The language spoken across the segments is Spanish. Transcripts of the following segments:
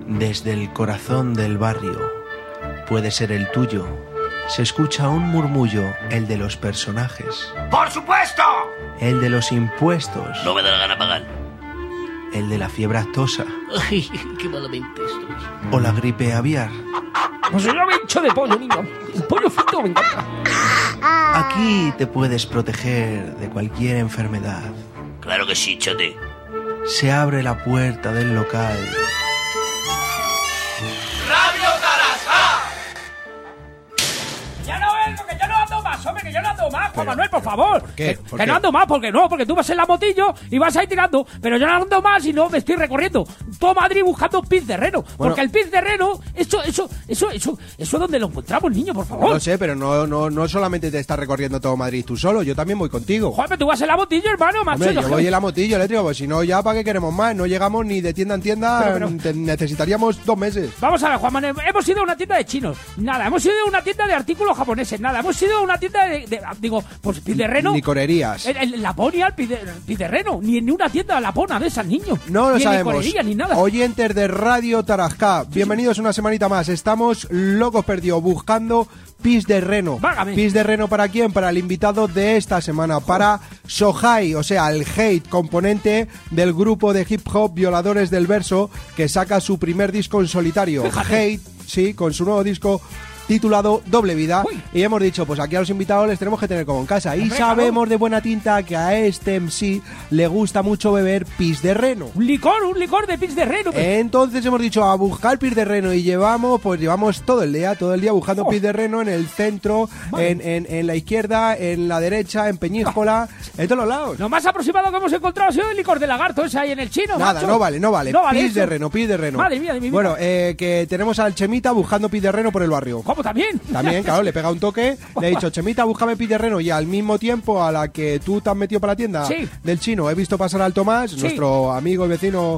Desde el corazón del barrio, puede ser el tuyo, se escucha un murmullo, el de los personajes. ¡Por supuesto! El de los impuestos. No me da la gana pagar. El de la fiebre aftosa. Ay, qué malamente estoy. O la gripe aviar. Pues yo me hincho de pollo, niño. El pollo frito me encanta. Aquí te puedes proteger de cualquier enfermedad. Claro que sí, chote. Se abre la puerta del local. ¡Radio Tarasca! Ya no vengo, que yo no ando más, hombre, que yo no ando más, Juan Manuel, por favor. ¿Por qué? Que no ando más, porque tú vas en la motillo y vas ahí tirando, pero yo no ando más y no me estoy recorriendo todo Madrid buscando pis de reno. Porque el pis de reno, eso donde lo encontramos, niño, por favor. No sé, pero no solamente te estás recorriendo todo Madrid tú solo, yo también voy contigo. Joder, pero tú vas en la motillo, hermano, macho. Hombre, yo voy en la motillo eléctrico, pues si no, ya para qué queremos más, no llegamos ni de tienda en tienda, necesitaríamos 2 meses. Vamos a ver, Juan Manuel, hemos ido a una tienda de chinos, nada, hemos ido a una tienda de artículos japoneses, nada, hemos ido a una tienda pues pis de reno. Licorerías. Laponia, el pis de reno, ni en una tienda lapona de esas, niños. No lo ni sabemos. Ni licorería, ni nada. Oyentes de Radio Tarasca, bienvenidos una semanita más. Estamos locos perdidos buscando pis de reno. Vágame. ¿Pis de reno para quién? Para el invitado de esta semana, para Sohai, o sea, el Hate, componente del grupo de hip hop Violadores del Verso, que saca su primer disco en solitario. Fíjate. Hate, sí, con su nuevo disco titulado Doble Vida. Uy. Y hemos dicho, pues aquí a los invitados les tenemos que tener como en casa. Y Hombre, sabemos de buena tinta que a este MC le gusta mucho beber pis de reno. Un licor de pis de reno. Entonces hemos dicho a buscar pis de reno y llevamos todo el día buscando pis de reno en el centro, en la izquierda, en la derecha, en Peñíscola, en todos los lados. Lo más aproximado que hemos encontrado ha sido el licor de lagarto ese ahí en el chino, Nada, macho. no vale. Pis de reno. Madre mía de mi vida. Bueno, que tenemos al Chemita buscando pis de reno por el barrio. ¿Cómo también? También, claro, le pega un toque, le he dicho, Chemita, búscame pis de reno, y al mismo tiempo a la que tú te has metido para la tienda Sí. del chino, he visto pasar al Tomás, Sí. nuestro amigo y vecino,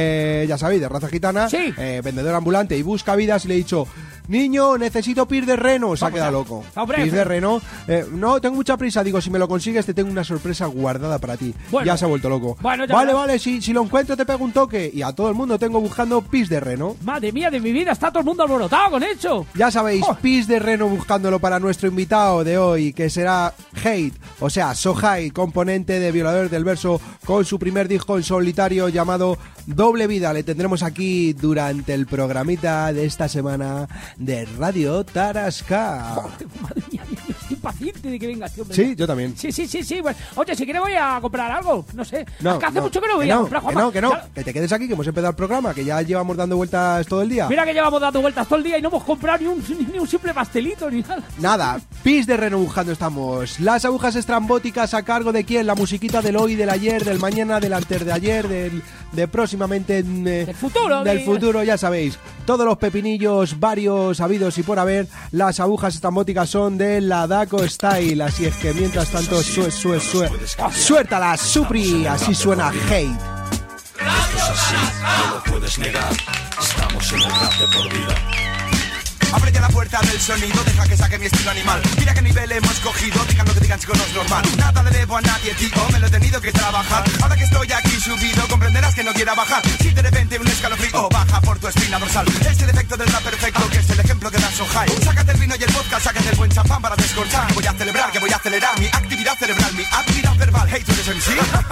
ya sabéis, de raza gitana, Sí. vendedor ambulante y busca vidas, y le he dicho, niño, necesito pis de reno. Se ha quedado loco. Hombre, Pis de reno. No, tengo mucha prisa. Digo, si me lo consigues, te tengo una sorpresa guardada para ti. Bueno. Ya se ha vuelto loco. Bueno, ya vale, verás. si lo encuentro, te pego un toque. Y a todo el mundo tengo buscando pis de reno. Madre mía de mi vida, está todo el mundo alborotado con eso. Ya sabéis, Oh. pis de reno buscándolo para nuestro invitado de hoy, que será Hate, o sea, Sohai, componente de Violadores del Verso, con su primer disco en solitario llamado Doble Vida. Le tendremos aquí durante el programita de esta semana de Radio Tarasca. Madre mía, yo estoy impaciente de que venga este hombre. Sí, yo también. Sí. Bueno, oye, si quieres voy a comprar algo, no sé. No, Es que hace no, mucho que no voy que a no, comprar, que Juanma. no, que no, Ya- que te quedes aquí, que hemos empezado el programa, que ya llevamos dando vueltas todo el día. Mira que llevamos dando vueltas todo el día y no hemos comprado ni un simple pastelito ni nada. Nada, pis de reno buscando estamos. Las agujas estrambóticas a cargo de quién, la musiquita del hoy, del ayer, del mañana, del antes de ayer, de próximamente... Del futuro. Del futuro, ya sabéis. Todos los pepinillos varios habidos y por haber, las agujas estrambóticas son de la Daco Style. Así es que mientras tanto, suéltala, Supri, así suena Hate. Esto es así, no lo puedes negar. Estamos en el rap de por vida. Abre ya la puerta del sonido, deja que saque mi estilo animal. Mira qué nivel hemos cogido, digan lo que digan, chicos, no es normal. Nada le debo a nadie, tío, me lo he tenido que trabajar. Ahora que estoy aquí subido, comprenderás que no quiera bajar. Si de repente un escalofrío baja por tu espina dorsal, es el efecto del rap perfecto, que es el ejemplo que da Sohai. Sácate el vino y el vodka, sácate el buen champán para descorchar. Voy a celebrar, que voy a acelerar mi actividad cerebral, mi actividad verbal. Hey, ¿tú eres MC?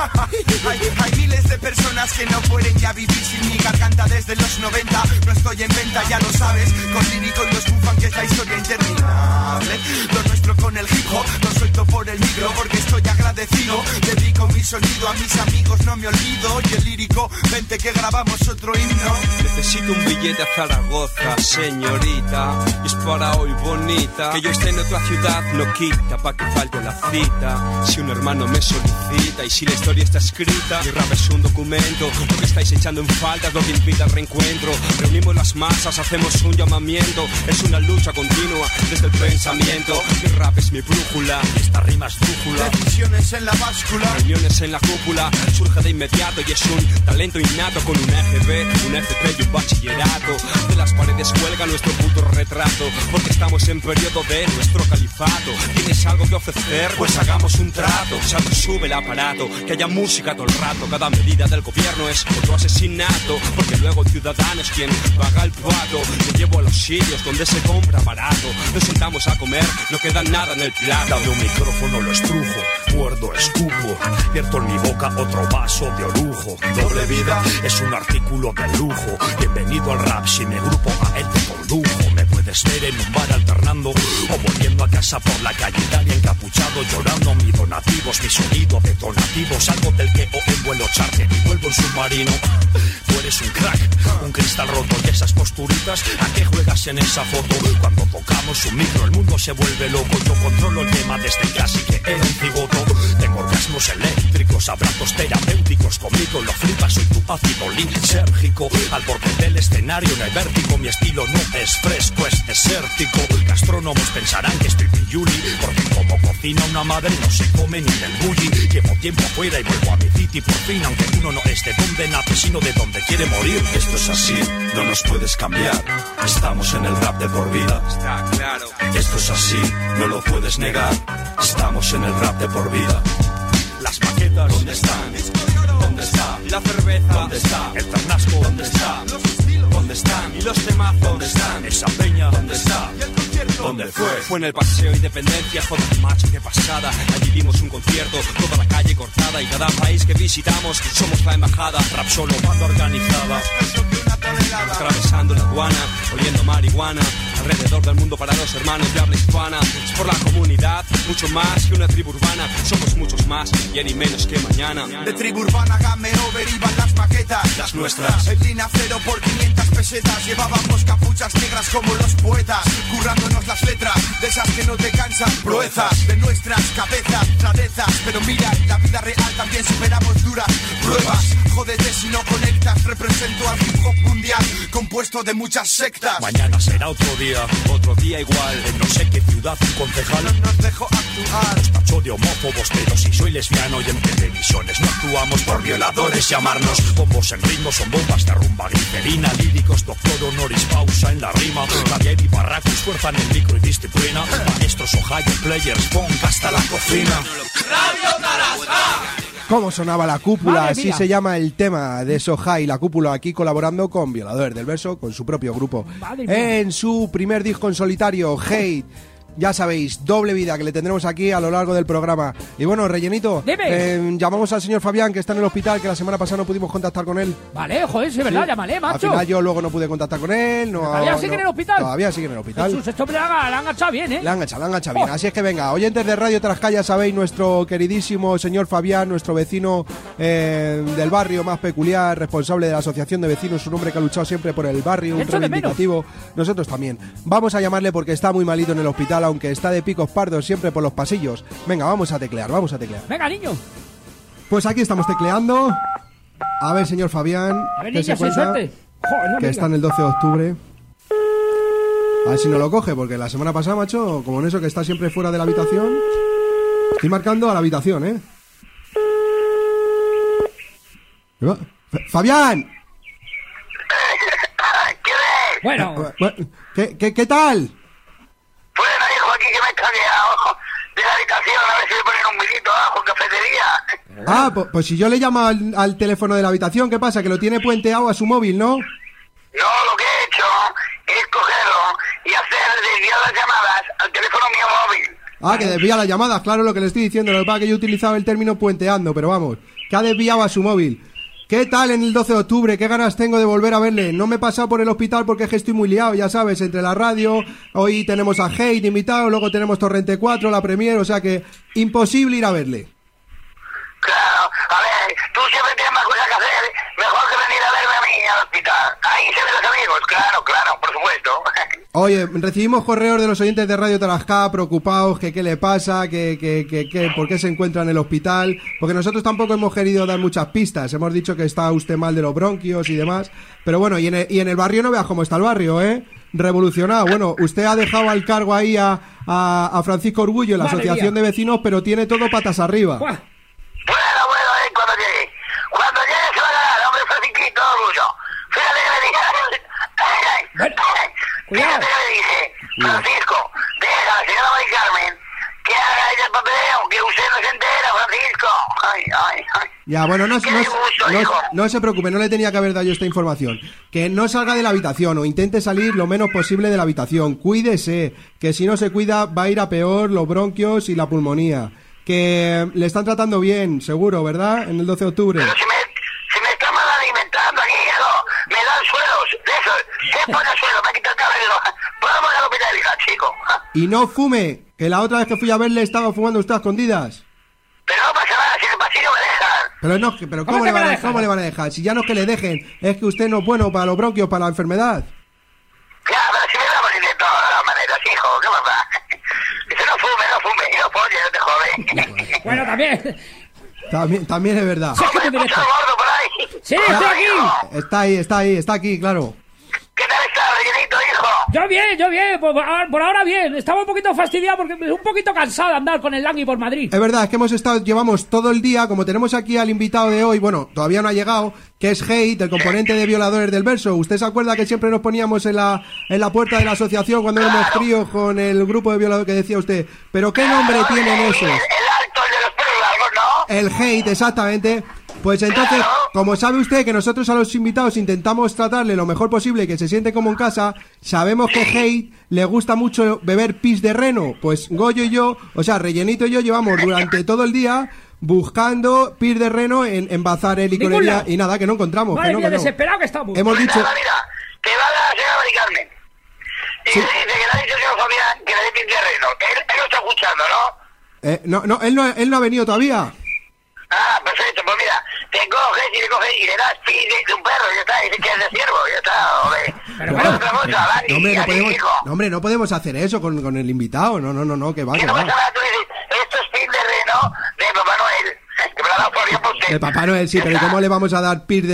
hay miles de personas que no pueden ya vivir sin mi garganta desde los 90. No estoy en venta, ya lo sabes, con lírico y los bufan que es la historia interminable. Lo nuestro con el hip hop, lo suelto por el micro porque estoy agradecido. Dedico mi sonido a mis amigos, no me olvido. Y el lírico, vente que grabamos otro himno. Necesito un billete a Zaragoza, señorita. Y es para hoy bonita. Que yo esté en otra ciudad no quita pa' que falte la cita. Si un hermano me solicita y si la historia está escrita, mi rap es un documento. Lo que estáis echando en falta es lo que impide el reencuentro. Reunimos las masas, hacemos un llamamiento. Es una lucha continua desde el pensamiento. Mi rap es mi brújula, esta rima es brújula. Decisiones en la báscula. Reuniones en la cúpula, surge de inmediato y es un talento innato con un EGB, un FP y un bachillerato. De las paredes cuelga nuestro puto retrato, porque estamos en periodo de nuestro califato. ¿Tienes algo que ofrecer? Pues hagamos un trato. Ya no sube el aparato, que haya música todo el rato. Cada medida del gobierno gobierno es otro asesinato, porque luego el ciudadano es quien paga el pato. Te llevo a los sitios donde se compra barato, nos sentamos a comer, no queda nada en el plato. Dame un micrófono, lo estrujo, muerdo, escupo, vierto en mi boca otro vaso de orujo. Doble vida es un artículo de lujo. Bienvenido al rap, si me grupo a él te condujo. Me puedes ver en un bar alternando o volviendo a casa por la calle Italia encapuchado, llorando mi donativos, mi sonido detonativo. Salgo del que o en vuelo charter y vuelvo en submarino. Tú eres un crack, un cristal roto y esas posturitas, ¿a qué juegas en esa foto? Cuando tocamos un micro el mundo se vuelve loco. Yo controlo el tema desde casi que era un cigoto. Tengo orgasmos eléctricos, abrazos terapéuticos, conmigo lo flipas, soy tu ácido lisérgico. Al borde del escenario en el vértigo, mi estilo no es fresco, es desértico. Gastrónomos pensarán que estoy pilluli, porque como cocina una madre no se come ni del bully. Llevo tiempo fuera y vuelvo a mi city por fin, aunque uno no es de donde nace sino de donde quiere morir. Esto es así, no nos puedes cambiar, estamos en el rap de por vida. Está claro. Esto es así, no lo puedes negar, estamos en el rap de por vida. Las maquetas, ¿dónde están? ¿Dónde está? la cerveza, ¿dónde está? el ternasco, ¿Dónde está? ¿Dónde están? y los temazos, ¿Dónde están? esa peña, ¿Dónde está? ¿Dónde fue? Fue en el Paseo Independencia, joder macho, qué pasada. Allí dimos un concierto, toda la calle cortada, y cada país que visitamos somos la embajada. Rap solo, banda organizada, atravesando la aduana, oliendo marihuana, alrededor del mundo para los hermanos de habla hispana. Es por la comunidad, mucho más que una tribu urbana. Somos muchos más, y ni menos que mañana. De tribu urbana, game over, iban las maquetas, Las nuestras. en línea cero por 500 pesetas. Llevábamos capuchas negras como los poetas, currándonos las letras, de esas que no te cansan. Proezas de nuestras cabezas, rarezas. Pero mira, en la vida real también superamos duras pruebas. Jódete si no conectas, represento al hip hop mundial, compuesto de muchas sectas. Mañana será otro día igual. En no sé qué ciudad un concejal No nos dejo actuar. nos tachó de homófobos, pero si soy lesbiano y en televisiones no actuamos por violadores. Llamarnos bombos en ritmo son bombas de rumba, glicerina, líricos, doctor honoris pausa en la rima. Javier y Barracus fuerzan el micro y disciplina. Maestros Ohio players, funk hasta la cocina. ¿Cómo sonaba la cúpula? Madre Así mía. se llama el tema de Sohai, la cúpula, aquí colaborando con Violadores del Verso, con su propio grupo. Madre mía. En su primer disco en solitario, Hate. Ya sabéis, doble vida que le tendremos aquí a lo largo del programa. Y bueno, rellenito, Dime. llamamos al señor Fabián, que está en el hospital, que la semana pasada no pudimos contactar con él. Vale, joder, sí, es verdad, Sí. llámale, Al macho. final yo luego no pude contactar con él. No, ¿Todavía sigue no- en el hospital? Todavía sigue en el hospital. Jesús, este hombre la han agachado bien, ¿eh? Le han echado bien. Así es que venga, oyentes de Radio Trascaya, sabéis, nuestro queridísimo señor Fabián, nuestro vecino del barrio más peculiar, responsable de la asociación de vecinos, un hombre que ha luchado siempre por el barrio, un Echo de menos. reivindicativo. Nosotros también. Vamos a llamarle porque está muy malito en el hospital, aunque está de picos pardos siempre por los pasillos. Venga, vamos a teclear. Venga, niño. Pues aquí estamos tecleando. A ver, señor Fabián, A ver, ¿qué niña, se sin cuenta? suerte. Joder, no Que me está en digas. el 12 de octubre. A ver si no lo coge, porque la semana pasada, macho, como en eso que está siempre fuera de la habitación. Estoy marcando a la habitación, ¿eh? ¡Fabián! Bueno, ¿Qué tal? Bueno, hijo, aquí que me he cagueado de la habitación, a ver si me ponen un vinito abajo en cafetería. Ah, pues si yo le llamo al teléfono de la habitación, ¿qué pasa? Que lo tiene puenteado a su móvil, ¿no? No, lo que he hecho es cogerlo y hacer desviar las llamadas al teléfono mío móvil. Ah, que desvía las llamadas, claro, lo que le estoy diciendo. Lo que pasa es que yo he utilizado el término puenteando, pero vamos, que ha desviado a su móvil. ¿Qué tal en el 12 de octubre? ¿Qué ganas tengo de volver a verle? No me he pasado por el hospital porque es que estoy muy liado, ya sabes, entre la radio, hoy tenemos a Hate invitado, luego tenemos Torrente 4, la Premier, o sea que imposible ir a verle. Claro, a ver, tú siempre tienes más cosas que hacer, mejor que venir a verme a mí al hospital. Ahí se ven los amigos, claro, por supuesto. Oye, recibimos correos de los oyentes de Radio Tarascá preocupados que qué le pasa, que por qué se encuentra en el hospital, porque nosotros tampoco hemos querido dar muchas pistas, hemos dicho que está usted mal de los bronquios y demás, pero bueno, y en el barrio no veas cómo está el barrio, ¿eh? Revolucionado. Bueno, usted ha dejado al cargo ahí a Francisco Orgullo en la Madre asociación mía. de vecinos, pero tiene todo patas arriba. Buah. Bueno, cuando llegue. Cuando llegue se va a dar, hombre, Francisquito Orgullo. Fíjate que me dije. Bueno, cuidado. Fíjate que me dije, Francisco, deja a la señora Mari Carmen que haga ella el papeleo, que usted no se entera, Francisco. Ay. Ya, bueno, no se preocupe, no le tenía que haber dado yo esta información. Que no salga de la habitación o intente salir lo menos posible de la habitación. Cuídese, que si no se cuida va a ir a peor los bronquios y la pulmonía. Que le están tratando bien, seguro, ¿verdad? En el 12 de octubre. Pero si me está mal alimentando aquí, hijo, me dan suelos, de eso, se pone suelo, me quita el cabello. Podemos ir al hospital, hija, chico. Y no fume, que la otra vez que fui a verle estaba fumando usted a escondidas. Pero no pasa nada, si en el pasillo me dejan. Pero ¿cómo le van a dejar? Si ya no es que le dejen, es que usted no es bueno para los bronquios, para la enfermedad. Ya, pero si me da morir de todas maneras, hijo, ¿qué más da? Dice, no fume, y no polles, no te jode. Bueno, también. También es verdad. Sí, Hombre, mucho gordo por ahí. Sí, estoy aquí. Está aquí, claro. ¿Qué tal estás, rellenito, hijo? Yo bien, pues por ahora bien. Estaba un poquito fastidiado porque un poquito cansado de andar con el Langui por Madrid. Es verdad, es que llevamos todo el día, como tenemos aquí al invitado de hoy, bueno, todavía no ha llegado, que es Hate, el componente de Violadores del Verso. ¿Usted se acuerda que siempre nos poníamos en la puerta de la asociación cuando éramos críos con el grupo de violadores que decía usted? ¿Pero qué nombre tienen esos? El alto, el de los pelos largos, ¿no? El Hate, exactamente. Pues entonces, como sabe usted que nosotros a los invitados intentamos tratarle lo mejor posible, que se siente como en casa, sabemos que Hate le gusta mucho beber pis de reno. Pues Goyo y yo, o sea, Rellenito y yo llevamos durante todo el día buscando pis de reno en bazar, licorería, y nada, que no encontramos. Madre mía, desesperado que estamos. Hemos dicho... Mira, que va la señora Mari Carmen. Y Sí. le dice que le ha dicho el señor Fabián que le dé pis de reno. Él lo está escuchando, ¿no? Él no ha venido todavía. Ah, perfecto, pues mira, te coges y le das pis de un perro, ya está, dice que es de ciervo, ya está, hombre. Pero bueno, otra cosa, Dani, hombre, no podemos hacer eso con el invitado, no, que va, que que no va. pasa nada, tú dices, esto es pis de reno de Papá Noel, que me lo ha dado Fabián por usted. El Papá Noel, sí, pero ¿y cómo le vamos a dar pis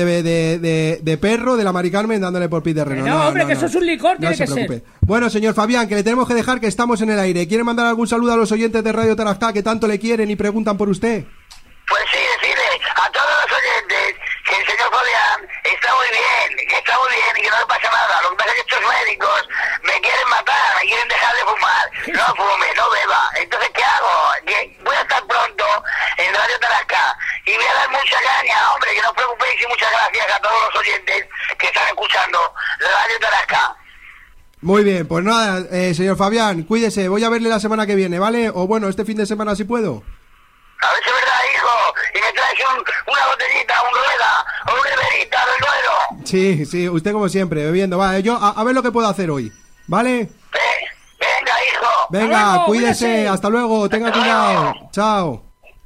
de perro de la Mari Carmen dándole por pis de reno? No, hombre, que eso es un licor, tiene que ser. Bueno, señor Fabián, que le tenemos que dejar, que estamos en el aire. ¿Quiere mandar algún saludo a los oyentes de Radio Tarascá que tanto le quieren y preguntan por usted? Pues sí, decirle a todos los oyentes que el señor Fabián está muy bien y que no le pasa nada. Lo que pasa es que estos médicos me quieren matar, me quieren dejar de fumar. No fume, no beba. Entonces, ¿qué hago? Que voy a estar pronto en Radio Tarascá y voy a dar mucha caña, hombre, que no os preocupéis, y muchas gracias a todos los oyentes que están escuchando Radio Tarascá. Muy bien, pues nada, señor Fabián, cuídese, voy a verle la semana que viene, ¿vale? O bueno, este fin de semana si puedo. A ver si es verdad, hijo, y me traes una botellita, un rueda, o una beberita del Duero. Sí, usted como siempre, bebiendo. Vale, yo a ver lo que puedo hacer hoy, ¿vale? Venga, hijo. Venga, luego, cuídese, cuídese. hasta luego, tenga Hasta cuidado. luego. Chao.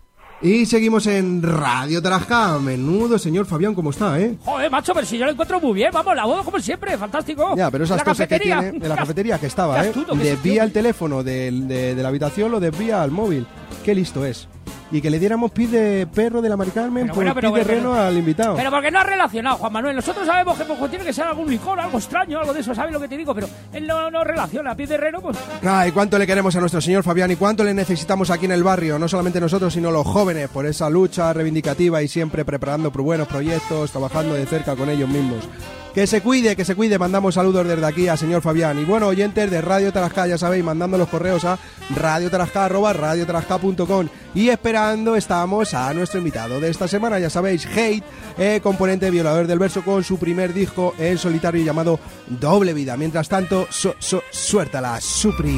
Y seguimos en Radio Tarascá. Menudo señor Fabián, ¿cómo está, eh? Joder, macho, pero si yo lo encuentro muy bien, vamos, la boda como siempre, fantástico. Ya, pero esas La cosas que cafetería. tiene de la cafetería que estaba, Qué ¿eh? astuto que es, Desvía tío. el teléfono de la habitación, lo desvía al móvil. Qué listo es. Y que le diéramos pis de perro de la Mari Carmen Pero por bueno, pis de reno al invitado. Pero porque no ha relacionado, Juan Manuel. Nosotros sabemos que pues, tiene que ser algún licor, algo extraño, algo de eso, ¿sabes lo que te digo? Pero él no relaciona. Pis de reno, pues... Ay, cuánto le queremos a nuestro señor Fabián y cuánto le necesitamos aquí en el barrio, no solamente nosotros, sino los jóvenes, por esa lucha reivindicativa y siempre preparando buenos proyectos, trabajando de cerca con ellos mismos. Que se cuide, mandamos saludos desde aquí a señor Fabián. Y bueno, oyentes de Radio Tarascá, ya sabéis, mandando los correos a radiotarascá@radiotarascá.com. Y esperando estamos a nuestro invitado de esta semana, ya sabéis, Hate, componente Violador del Verso, con su primer disco en solitario llamado Doble Vida. Mientras tanto, suéltala, Supri.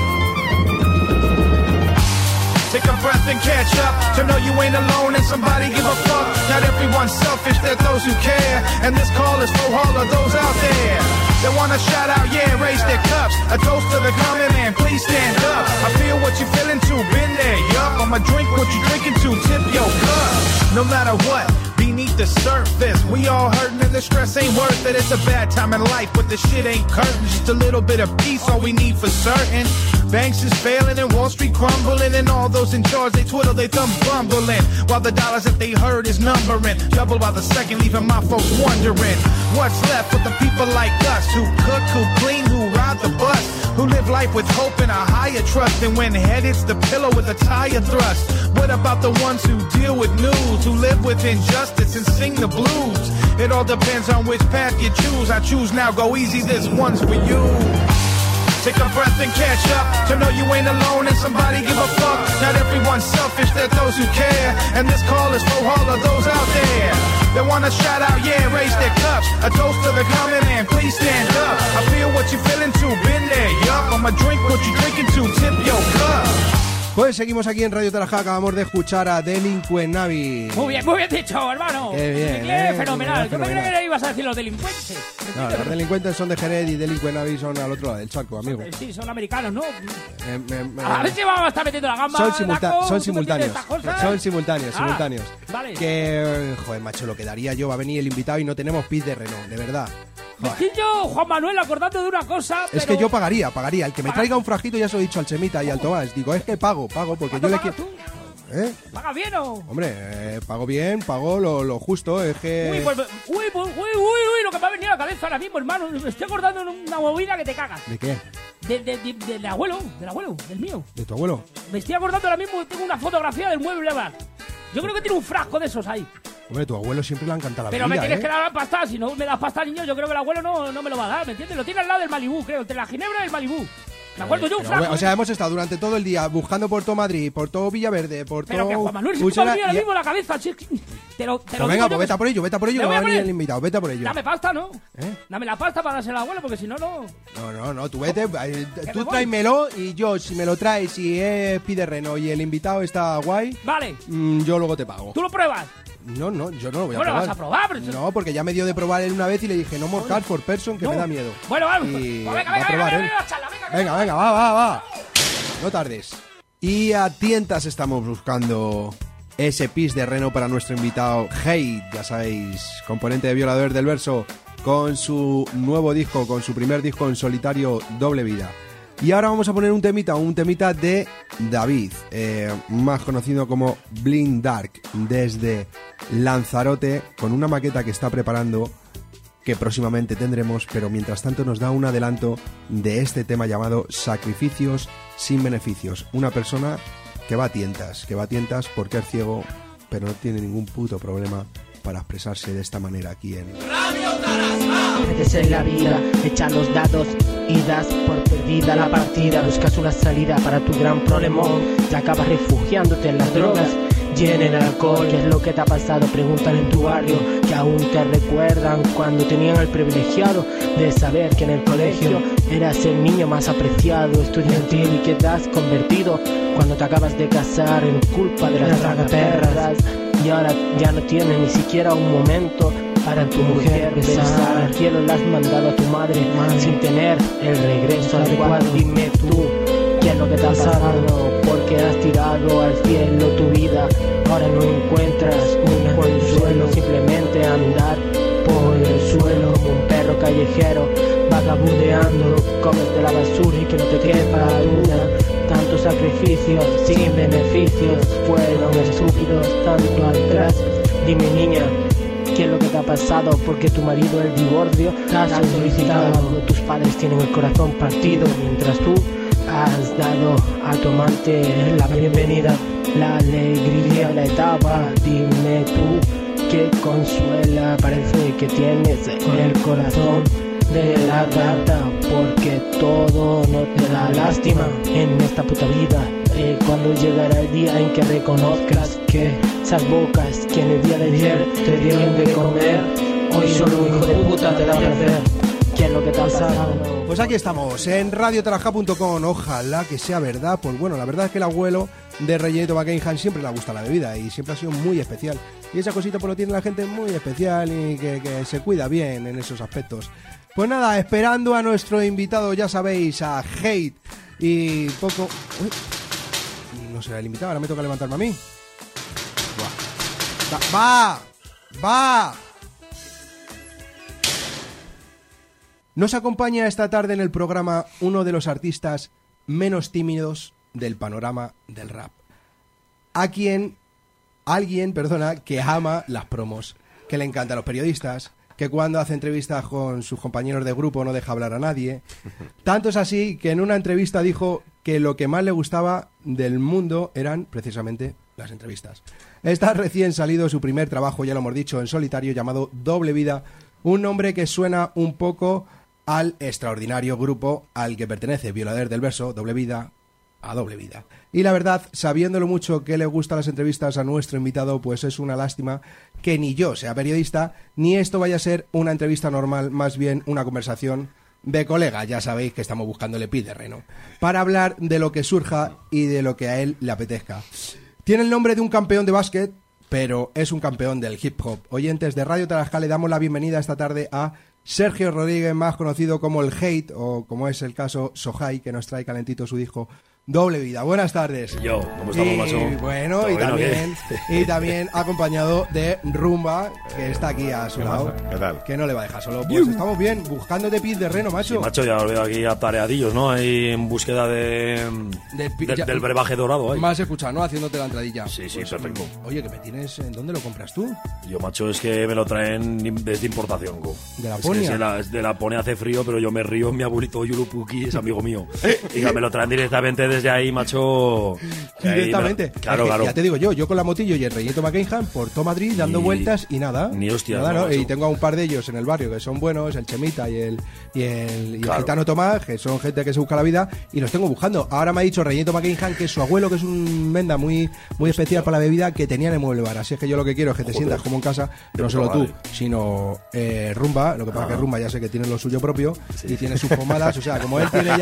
Take a breath and catch up to know you ain't alone and somebody give a fuck. Not everyone's selfish, there are those who care. And this call is for all of those out there that wanna shout out, yeah, raise their cups. A toast to the common man, please stand up. I feel what you're feeling too, been there, yup. I'ma drink what you're drinking to, tip your cup. No matter what, beneath the surface, we all hurting and the stress ain't worth it. It's a bad time in life, but the shit ain't curtains. Just a little bit of peace, all we need for certain. Banks is failing and Wall Street crumbling, and all those in charge, they twiddle they thumb bumbling, while the dollars that they heard is numbering, double by the second, leaving my folks wondering what's left for the people like us, who cook, who clean, who ride the bus, who live life with hope and a higher trust, and when head hits the pillow with a tire thrust. What about the ones who deal with news, who live with injustice and sing the blues? It all depends on which path you choose. I choose now, go easy, this one's for you. Take a breath and catch up to know you ain't alone and somebody give a fuck. Not everyone's selfish, there are those who care. And this call is for all of those out there that wanna shout out, yeah, raise their cups. A toast to the coming man, please stand up. I feel what you feeling too, been there, yup. I'ma drink what you drinking to, tip your cup. Pues seguimos aquí en Radio Tarajá, acabamos de escuchar a Delinquent Navi. Muy bien dicho, hermano. Qué bien, Inglés fenomenal. Yo fenomenal. pensé que ibas a decir los delincuentes. No, los delincuentes son de Jerez y Delinquent Navi son al otro lado del charco, amigo. Sí, son americanos, ¿no? A A ver si vamos a estar metiendo la gamba. Son Daco, simultáneos. ¿tú me entiendes estas cosas? Son simultáneos. Vale. Que, joder, macho, lo que daría yo, va a venir el invitado y no tenemos pis de Renault, de verdad. Me estoy yo, Juan Manuel, acordando de una cosa. Es pero... que yo pagaría. El que me traiga un frasquito, ya se lo he dicho al Chemita y al Tomás. Digo, es que pago, porque yo le quiero. ¿Tú? ¿Eh? ¿Paga bien o...? Hombre, pago bien, pago lo justo, es que... Uy, lo que me ha venido a la cabeza ahora mismo, hermano. Me estoy acordando de una movida que te cagas. ¿De qué? Del abuelo, del mío. ¿De tu abuelo? Me estoy acordando ahora mismo que tengo una fotografía del mueble bar. Yo creo que tiene un frasco de esos ahí. Hombre, tu abuelo siempre le ha encantado la Pero bebida, me tienes que dar la pasta. Si no me das pasta, niño, yo creo que el abuelo no me lo va a dar, ¿me entiendes? Lo tiene al lado del Malibú, creo, entre la Ginebra y el Malibú. Me acuerdo yo un frasco. O sea, hemos estado durante todo el día buscando por todo Madrid, por todo Villaverde, por todo... Pero que Juan Manuel, si me ha venido ahora mismo la cabeza. Te lo Pero venga, pues vete a por ello, que va a venir el invitado. invitado, vete a por ello. Dame pasta, ¿no? ¿Eh? Dame la pasta para dársela al abuelo, porque si no, no. No, tú vete, tú me voy. tráemelo y yo, si me lo traes y es piderreno y el invitado está guay, Vale. Yo luego te pago. ¿Tú lo pruebas? No, yo no lo voy a Bueno, probar. vas a probar, pero... No, porque ya me dio de probar él una vez y le dije, no more car for person, que No. me da miedo. Bueno, vamos. Y Pues va a probar él. Venga, va. No tardes. Y a tientas estamos buscando ese pis de reno para nuestro invitado Hate, ya sabéis, componente de Violadores del Verso, con su nuevo disco, con su primer disco en solitario, Doble Vida. Y ahora vamos a poner un temita de David, más conocido como Blind Dark, desde Lanzarote, con una maqueta que está preparando, que próximamente tendremos, pero mientras tanto nos da un adelanto de este tema llamado Sacrificios sin beneficios. Una persona que va a tientas porque es ciego, pero no tiene ningún puto problema para expresarse de esta manera aquí en... A veces en la vida echa los dados y das por perdida la partida. Buscas una salida para tu gran problemón y acabas refugiándote en las drogas y en el alcohol. ¿Qué es lo que te ha pasado? Preguntan en tu barrio, que aún te recuerdan cuando tenían el privilegiado de saber que en el colegio eras el niño más apreciado, estudiantil, y que te has convertido cuando te acabas de casar en culpa de las tragaperras. Y ahora ya no tienes ni siquiera un momento para tu mujer besar. Al cielo la has mandado a tu madre sin tener el regreso adecuado. Dime tú, ¿qué es lo que te ha pasado? Porque has tirado al cielo tu vida. Ahora no encuentras un consuelo, simplemente andar por el suelo como un perro callejero, vagabundeando, comes de la basura y que no te quepa duda. Tantos sacrificios sin beneficios fueron estúpidos tanto atrás. Dime, niña, ¿qué es lo que te ha pasado? Porque tu marido el divorcio te ha solicitado. Tus padres tienen el corazón partido, mientras tú has dado a tu amante la bienvenida, la alegría, la etapa. Dime tú, ¿qué consuela? Parece que tienes el corazón de la gata, porque todo no te da lástima en esta puta vida. Cuando llegará el día en que reconozcas que esas bocas que en el día de ayer te dieron de comer, hoy solo un hijo de puta te da placer. ¿Qué es lo que te ha pasado? Pues aquí estamos, en radiotarajá.com. Ojalá que sea verdad. Pues bueno, la verdad es que el abuelo de Rellenito Buckingham siempre le gusta la bebida y siempre ha sido muy especial. Y esa cosita pues lo tiene la gente muy especial y que se cuida bien en esos aspectos. Pues nada, esperando a nuestro invitado, ya sabéis, a Hate y poco... Uy, no será el invitado, ahora me toca levantarme a mí. ¡Va! Nos acompaña esta tarde en el programa uno de los artistas menos tímidos del panorama del rap. Alguien que ama las promos, que le encantan los periodistas, que cuando hace entrevistas con sus compañeros de grupo no deja hablar a nadie. Tanto es así que en una entrevista dijo que lo que más le gustaba del mundo eran precisamente las entrevistas. Está recién salido su primer trabajo, ya lo hemos dicho, en solitario, llamado Doble Vida, un nombre que suena un poco al extraordinario grupo al que pertenece Violadores del Verso, Doble Vida a Doble Vida. Y la verdad, sabiendo lo mucho que le gustan las entrevistas a nuestro invitado, pues es una lástima que ni yo sea periodista, ni esto vaya a ser una entrevista normal, más bien una conversación de colega. Ya sabéis que estamos buscando el epíderreno para hablar de lo que surja y de lo que a él le apetezca. Tiene el nombre de un campeón de básquet, pero es un campeón del hip hop. Oyentes de Radio Tarasca, le damos la bienvenida esta tarde a Sergio Rodríguez, más conocido como el Hate, o como es el caso Sohai, que nos trae calentito su disco Doble Vida. Buenas tardes. Yo, ¿cómo estamos, macho? Bueno, y también acompañado de Rumba, que está aquí a su lado. ¿Qué tal? Que no le va a dejar solo. Pues estamos bien, buscándote pis de reno, macho. Sí, macho, ya os veo aquí atareadillos, ¿no? Ahí en búsqueda del brebaje dorado. Ahí. Más escuchado, ¿no? Haciéndote la entradilla. Sí, Pues, perfecto. Oye, que me tienes... ¿En dónde lo compras tú? Yo, macho, es que me lo traen desde importación, go. ¿De la Es Laponia? que de Laponia hace frío, pero yo me río. Mi abuelito Yulupuki es amigo mío. Y me lo traen directamente desde ahí, macho. Directamente. Claro. Ya te digo yo con la motillo y el Reñito McCainhan por todo Madrid dando vueltas y nada. Ni hostias. Nada, No, ¿no? Y tengo a un par de ellos en el barrio que son buenos, el Chemita y el Claro. Gitano Tomás, que son gente que se busca la vida, y los tengo buscando. Ahora me ha dicho Reñito McCainhan que su abuelo, que es un menda muy especial para la bebida, que tenía en el mueble bar. Así es que yo lo que quiero es que te sientas como en casa, no solo tú, sino Rumba. Lo que pasa es que Rumba ya sé que tiene lo suyo propio y tiene sus pomadas. O sea, como él tiene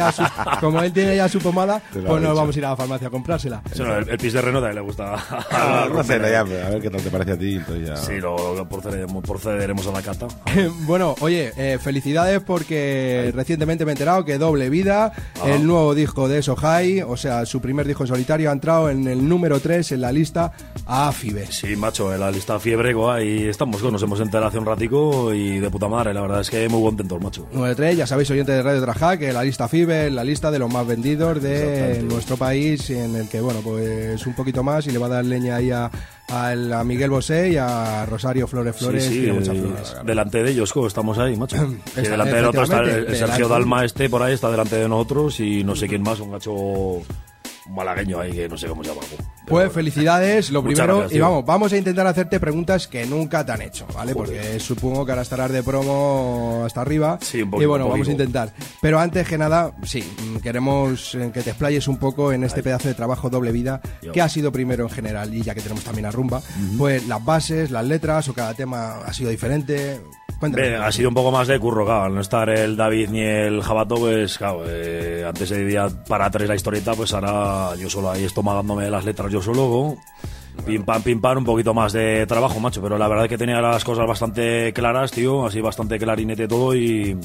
ya su pomada, pues nos vamos a ir a la farmacia a comprársela. Eso no, el pis de Renault le gusta. No sé, ya, a ver qué tal te parece a ti. Entonces ya... Sí, lo procederemos a la cata. Bueno, oye, felicidades porque recientemente me he enterado que Doble Vida, el nuevo disco de Sohai, o sea, su primer disco en solitario, ha entrado en el número 3 en la lista AFIBE. Sí, macho, en la lista Fiebre, ahí estamos, nos hemos enterado hace un ratico y de puta madre, la verdad es que muy contentos, macho. 9-3, ya sabéis, oyentes de Radio Trajá, que la lista FIBE es la lista de los más vendidos de nuestro país, en el que, bueno, pues un poquito más y le va a dar leña ahí a Miguel Bosé y a Rosario Flores Sí, y a muchas flores. Delante de ellos, estamos ahí, macho. Sí, delante del otro está el Sergio Dalma, por ahí está delante de nosotros y no sé quién más, un gacho malagueño ahí que no sé cómo se llama. Pues felicidades, lo primero, gracias, y vamos a intentar hacerte preguntas que nunca te han hecho, ¿vale? Joder. Porque supongo que ahora estarás de promo hasta arriba. Sí, un poquito, y bueno, un vamos a poquito. intentar. Pero antes que nada, sí, queremos que te explayes un poco en este pedazo de trabajo Doble Vida, que ha sido primero en general, y ya que tenemos también a Rumba, pues las bases, las letras, o cada tema ha sido diferente. Cuéntame. Ha sido un poco más de curro, claro, al no estar el David ni el Jabato, pues claro, antes se dividía para tres la historieta, pues ahora yo solo ahí estomagándome las letras yo solo, pim pam, un poquito más de trabajo, macho, pero la verdad es que tenía las cosas bastante claras, tío, así bastante clarinete todo y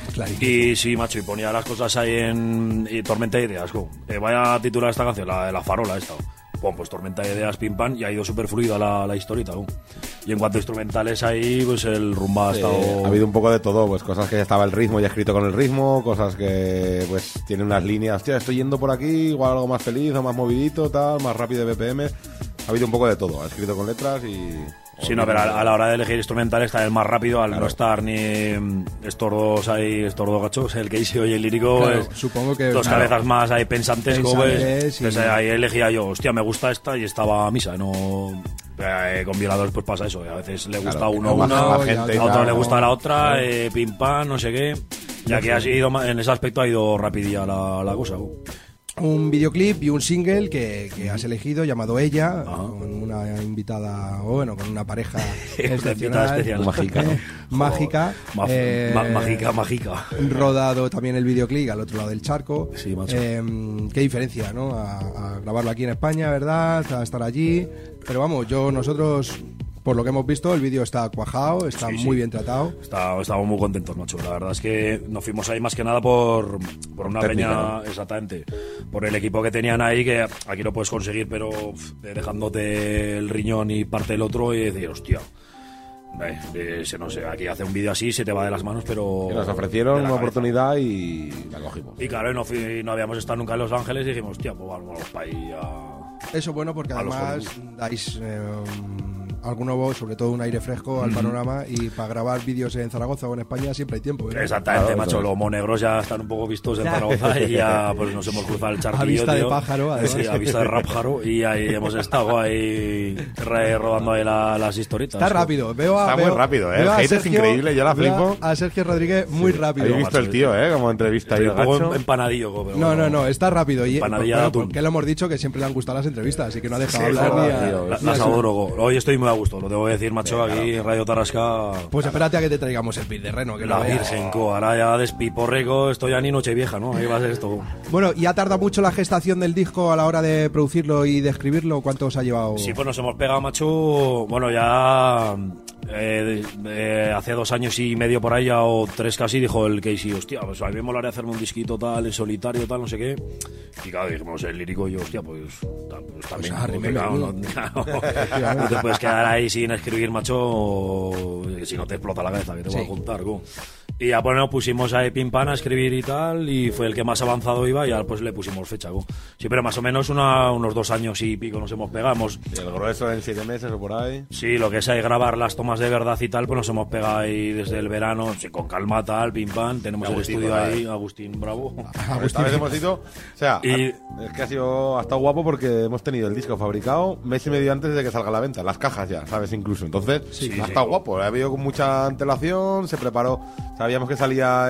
sí, macho, y ponía las cosas ahí y Tormenta de Ideas, vaya a titular esta canción, la farola esta. Bueno, pues Tormenta de Ideas, pim pam, y ha ido súper fluida la historieta, ¿no? Y en cuanto a instrumentales ahí, pues el Rumba ha estado... Ha habido un poco de todo, pues cosas que ya estaba el ritmo ya escrito con el ritmo, cosas que pues tienen unas líneas, hostia, estoy yendo por aquí, igual algo más feliz o más movidito, tal, más rápido de BPM. Ha habido un poco de todo, ha escrito con letras y... Sí, no, pero a la hora de elegir instrumentales está el más rápido, al no estar ni estos dos gachos, el que hice hoy el lírico, Claro, es supongo que dos cabezas más ahí pensantes, Pensantes, pues ahí elegía yo, hostia, me gusta esta y estaba a misa, no... con Violadores pues pasa eso, a veces le gusta Claro, uno que una, más gente y a otro tal, le gusta ¿no? la otra, pim pam, no sé qué, ya que ha sido, en ese aspecto ha ido rapidilla la cosa. Un videoclip y un single que has elegido llamado Ella, con una invitada, o bueno, con una pareja excepcional, especial. Mágica, ¿no? mágica, Mágica. rodado también el videoclip al otro lado del charco. Sí, macho. Qué diferencia, ¿no? A grabarlo aquí en España, ¿verdad? A estar allí. Pero vamos, nosotros, por lo que hemos visto, el vídeo está cuajado, está muy bien tratado. Estábamos muy contentos, macho. La verdad es que nos fuimos ahí más que nada por una Técnica, peña, ¿no? Por el equipo que tenían ahí, que aquí lo puedes conseguir, pero dejándote el riñón y parte del otro y decir, hostia. No sé, aquí hace un vídeo así, se te va de las manos, pero... Y nos ofrecieron de la una cabeza. oportunidad y la cogimos. Y claro, no habíamos estado nunca en Los Ángeles y dijimos, hostia, pues vamos para ahí a... Eso bueno porque A los además dais algo nuevo, sobre todo un aire fresco al panorama, y para grabar vídeos en Zaragoza o en España siempre hay tiempo, ¿no? Exactamente, macho, los monegros ya están un poco vistos en Zaragoza y ya pues nos hemos cruzado el charquillo, a vista tío. de pájaro, además. Sí, a vista de rápjaro, y ahí hemos estado ahí rodando ahí las historitas. Está rápido, está muy rápido, el hate es increíble, yo la flipo. A Sergio Rodríguez muy rápido. He visto el tío, como entrevista ahí. Un poco empanadillo. No, está rápido. Y porque lo hemos dicho que siempre le han gustado las entrevistas, así que no ha dejado hablar las adoro. Hoy estoy muy a gusto, lo tengo que decir, macho, aquí en Radio Tarasca. Pues espérate a que te traigamos el pit de Reno, que la Virgen, ahora ya despiporreco, esto ya ni Nochevieja, ¿no? Ahí va a ser esto. Bueno, ¿y ha tardado mucho la gestación del disco a la hora de producirlo y de escribirlo? ¿Cuánto os ha llevado? Sí, pues nos hemos pegado, macho, bueno, ya hace 2 años y medio por ahí, ya, o 3 casi, dijo el Casey, hostia, pues a mí me molaría hacerme un disquito tal, en solitario, tal, no sé qué. Y claro, dijimos el lírico y yo, hostia, pues también no te puedes quedar ahí sin escribir, macho, si no te explota la cabeza, que te voy a contar, ¿cómo? Y ya pues nos pusimos ahí pim pam a escribir y tal, y fue el que más avanzado iba, y ya pues le pusimos fecha, ¿cómo? Sí, pero más o menos unos 2 años y pico nos hemos pegado. ¿Y el grueso en 7 meses o por ahí? Sí, lo que es ahí grabar las tomas de verdad y tal, pues nos hemos pegado ahí desde el verano, sí, con calma tal, pim pam, tenemos Agustín, el estudio ahí, Agustín, bravo. Esta vez hemos ido, o sea, es que ha estado guapo porque hemos tenido el disco fabricado mes y medio antes de que salga a la venta, las cajas ya, ¿sabes? Incluso, entonces ha estado guapo, ha habido con mucha antelación, se preparó, sabíamos que salía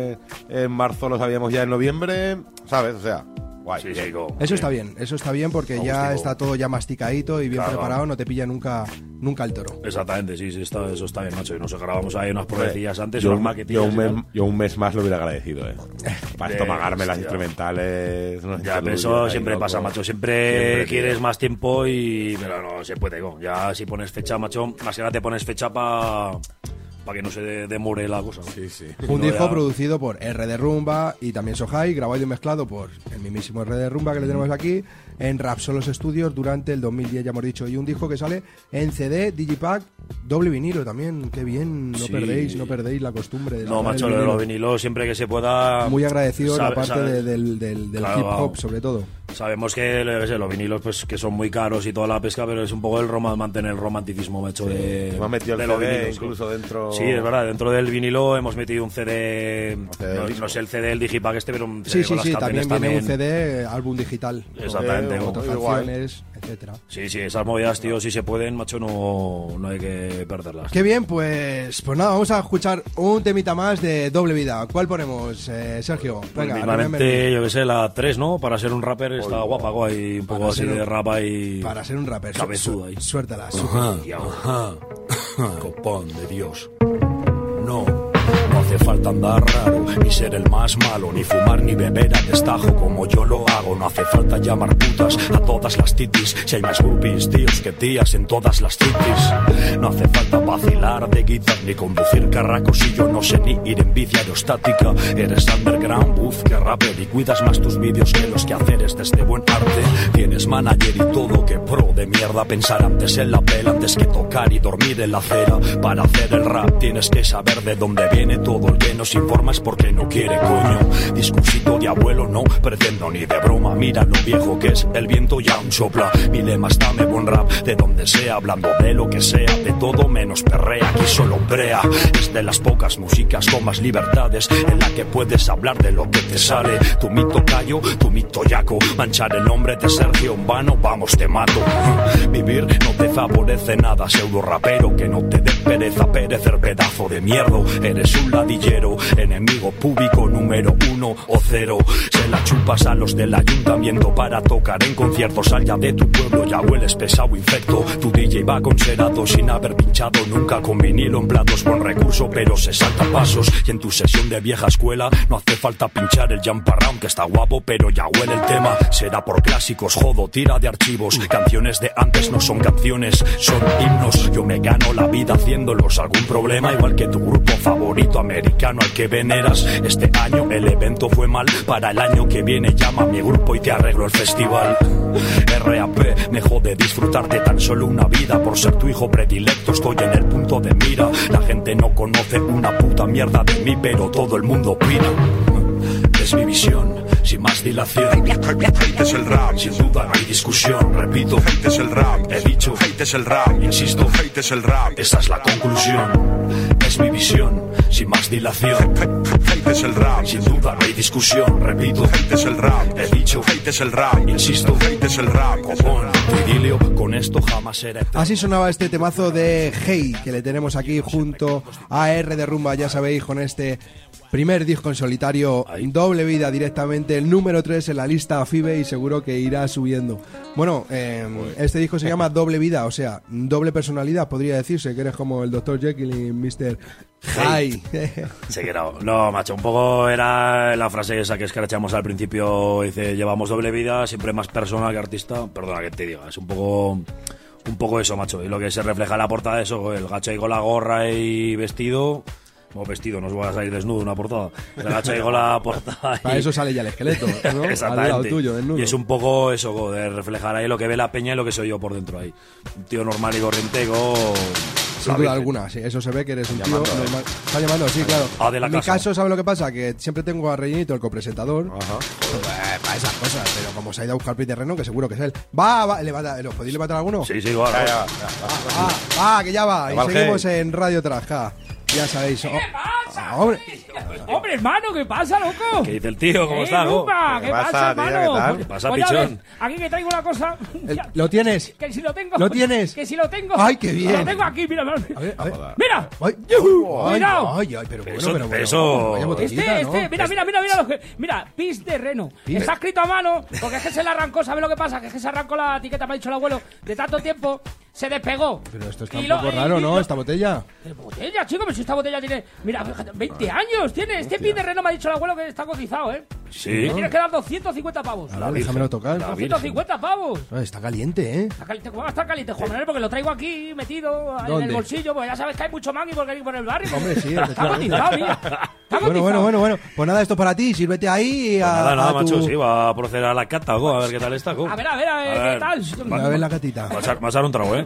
en marzo, lo sabíamos ya en noviembre, ¿sabes? O sea, guay. Eso está bien porque ya está todo ya masticadito y bien preparado, no te pilla nunca el toro. Exactamente, sí, eso está bien, macho. Y nos grabamos ahí unas pruebecillas antes, yo unas maquetillas. Yo un mes más lo hubiera agradecido, para estomagarme las instrumentales. Ya, pero eso siempre pasa, macho. Siempre quieres más tiempo pero no se puede, ya si pones fecha, macho, más que nada te pones fecha para que no se demore la cosa. Sí. Un disco producido por R de Rumba y también Sohai, grabado y mezclado por el mismísimo R de Rumba que le tenemos aquí en Rapsolos Studios durante el 2010, ya hemos dicho, y un disco que sale en CD, Digipack, doble vinilo también, qué bien, no perdéis la costumbre de macho, lo de los vinilos siempre que se pueda. Muy agradecido la parte del hip hop sobre todo. Sabemos que los vinilos pues que son muy caros y toda la pesca, pero es un poco mantener el romanticismo macho de hemos metido el los CD vinilos, incluso dentro. Sí, es verdad, dentro del vinilo hemos metido un CD, no es el CD el Digipack pero un CD con las canciones también viene un CD, álbum digital. Exactamente, canciones, etcétera. Sí, esas movidas, tío, si se pueden, macho, no hay que perderlas. Qué bien, pues nada, vamos a escuchar un temita más de Doble Vida. ¿Cuál ponemos, Sergio? Venga, últimamente, yo que sé, la 3, ¿no? Para ser un rapper está guapa, guay, un poco así de rap ahí. Para ser un rapper, cabezudo ahí. Suéltala. Copón de Dios. No hace falta andar raro, ni ser el más malo, ni fumar ni beber a destajo como yo lo hago. No hace falta llamar putas a todas las titis, si hay más groupies, tíos que tías en todas las cities. No hace falta vacilar de guitarra ni conducir carracos, y yo no sé ni ir en bici aerostática. Eres underground, que rapper, y cuidas más tus vídeos que los quehaceres de este buen arte. Tienes manager y todo, que pro de mierda. Pensar antes en la pela antes que tocar y dormir en la acera. Para hacer el rap tienes que saber de dónde viene todo. El que nos informa es porque no quiere, coño. Discursito de abuelo, no pretendo ni de broma. Mira lo viejo que es el viento, ya un sopla. Mi lema es dame buen rap, de donde sea, hablando de lo que sea, de todo menos perrea. Aquí solo brea, es de las pocas músicas con más libertades, en la que puedes hablar de lo que te sale. Tu mito callo, tu mito yaco, manchar el nombre de Sergio en vano, vamos te mato. Vivir no te favorece nada, pseudo rapero, que no te dé pereza perecer, pedazo de mierda. Eres un ladillero, enemigo público número 1 o 0. Se la chupas a los del ayuntamiento para tocar en conciertos. Sal ya de tu pueblo, ya hueles pesado infecto. Tu DJ va con Serato sin haber pinchado nunca, con vinilo en platos, buen recurso pero se salta pasos. Y en tu sesión de vieja escuela no hace falta pinchar el jump around, que está guapo pero ya huele el tema. Será por clásicos, jodo, tira de archivos. Canciones de antes no son canciones, son himnos. Yo me gano la vida haciéndolos. ¿Algún problema? Igual que tu grupo favorito americano al que veneras. Este año el evento fue mal, para el año que viene llama a mi grupo y te arreglo el festival. RAP, me jode disfrutar de tan solo una vida. Por ser tu hijo predilecto estoy en el punto de mira. La gente no conoce una puta mierda de mí, pero todo el mundo opina. Es mi visión, sin más dilación. Hate es el rap, sin duda no hay discusión. Repito, hate es el rap. He dicho, hate es el rap. Insisto, hate es el rap. Esa es la conclusión. Es mi visión, sin más dilación. Hate es el rap, sin duda no hay discusión. Repito, hate es el rap. He dicho, hate es el rap. Insisto, hate es el rap. Copón, tu idilio, con esto jamás será eterno. Así sonaba este temazo de Hey, que le tenemos aquí junto a R de Rumba, ya sabéis, con este primer disco en solitario, Doble Vida, directamente el número 3 en la lista FIBE y seguro que irá subiendo. Bueno, este disco se llama Doble Vida, o sea, doble personalidad, podría decirse, que eres como el Dr. Jekyll y Mr. Hyde. Sí, que no, macho, un poco era la frase esa que escrachamos al principio, dice, llevamos doble vida, siempre más persona que artista, perdona que te diga, es un poco eso, macho, y lo que se refleja en la portada de eso, el gacho ahí con la gorra y vestido. O vestido, no os voy a salir desnudo en una portada. El gacho ahí con la portada. Para eso sale ya el esqueleto, ¿no? Exactamente. Al lado tuyo, desnudo. Y es un poco eso, de reflejar ahí lo que ve la peña y lo que soy yo por dentro ahí. Un tío normal y corriente, sin duda alguna, sí, eso se ve que eres un tío normal. Está llamando, sí, claro. De la en mi casa. caso, ¿sabes lo que pasa? Que siempre tengo a Rellenito, el copresentador. Ajá. Para esas cosas, pero como se ha ido a buscar Pete Reno, que seguro que es él. Va, ¿lo podéis levantar alguno? Sí, claro. Que ya va. Y seguimos en Radio Traja. Ya sabéis. ¿Qué pasa? Hombre, hermano, ¿qué pasa, loco? ¿Qué dice el tío? ¿Cómo está? ¿Qué pasa, hermano? ¿Qué pasa, pichón? Aquí que traigo una cosa. ¿Lo tienes? Que si lo tengo. ¿Lo tienes? Que si lo tengo. ¡Ay, qué bien! Lo tengo aquí, mira. A ver. ¡Mira! ¡Cuidado! Pero bueno. Eso. Mira, Pis de Reno. Está escrito a mano, porque es que se le arrancó, ¿sabes lo que pasa? Que es que se arrancó la etiqueta, me ha dicho el abuelo, de tanto tiempo, se despegó. Pero esto está un poco raro, ¿no? Esta botella. ¿Qué botella, chico? Pero si esta botella tiene... Mira, fíjate, 20 años tiene. Este Pis de Reno me ha dicho el abuelo que está cotizado, ¿eh? Sí. Me tienes que dar 250 pavos. Déjamelo tocar. 250 pavos. Está caliente, ¿eh? Está caliente. ¿Cómo va a estar caliente, Juan Manuel? Porque lo traigo aquí metido en el bolsillo, porque ya sabes que hay mucho mangui por el barrio. Hombre, sí. Está cotizado, mira. Bueno. Pues nada, esto para ti. Sírvete ahí pues nada, macho. Sí, va a proceder a la cata, a ver qué tal está. A ver, ¿qué tal? A ver la catita. Vas a dar un trago, ¿eh?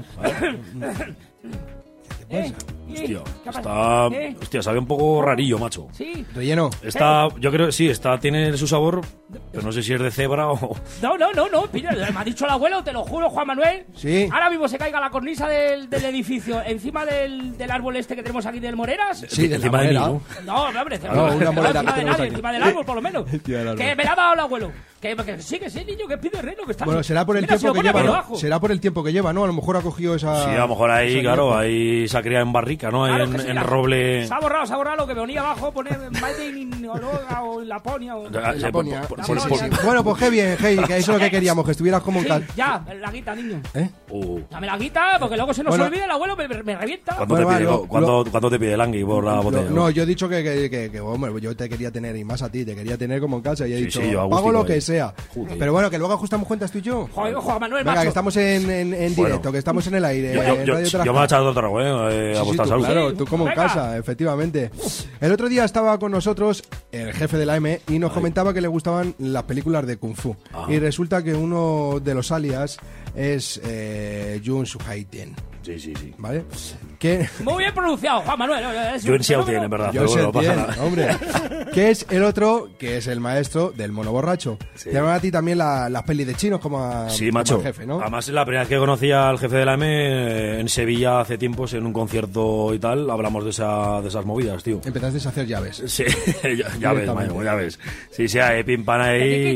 Hostia, sabe un poco rarillo, macho. Sí. Relleno. Yo creo que sí, tiene su sabor, pero no sé si es de cebra o... No, pilla, me ha dicho el abuelo, te lo juro, Juan Manuel. Sí. Ahora mismo se caiga la cornisa del edificio encima del árbol este que tenemos aquí del Moreras. Sí, encima de mí, ¿no? No, hombre, una morera encima de nadie, encima del árbol, por lo menos. Que me la ha dado el abuelo. Que sí, niño, que pide Reno, que está... Bueno, será por el tiempo que lleva, ¿no? Será por el tiempo que lleva, ¿no? A lo mejor ha cogido esa... Sí, a lo mejor ahí, claro, ahí se ha criado en barrica, ¿no? Claro, en roble... Se ha borrado lo que venía abajo, poner Made in Ologa o Laponia o... Laponia. Bueno, pues qué bien, que eso es lo que queríamos, que estuvieras como en casa. Ya, la guita, niño. Dame la guita, porque luego se nos olvida, el abuelo me revienta. ¿Cuánto te pide el Angui por la botella? No, yo he dicho que hombre, yo te quería tener, y más a ti, te quería tener como en casa, y he dicho, pago lo que sea. Pero bueno, que luego ajustamos cuentas tú y yo. Joder, Juan Manuel, venga, que estamos en directo, que estamos en el aire. Yo me voy a echar otro trago, a vuestra salud. Claro, tú como en casa, efectivamente. El otro día estaba con nosotros el jefe de la M y nos comentaba que le gustaban las películas de Kung Fu. Y resulta que uno de los alias es Jun Suhaiten. Sí. ¿Vale? Que... Muy bien pronunciado, Juan Manuel. Jun Xiaotien, en verdad. Hombre. Que es el otro, que es el maestro del mono borracho. Sí. Te llaman a ti también las pelis de chinos como a macho. Al jefe, ¿no? Además, la primera vez que conocí al jefe de la M en Sevilla hace tiempos, en un concierto y tal, hablamos de esas movidas, tío. Empezaste a hacer llaves. Sí, ya ves. Sí, hay pimpan ahí.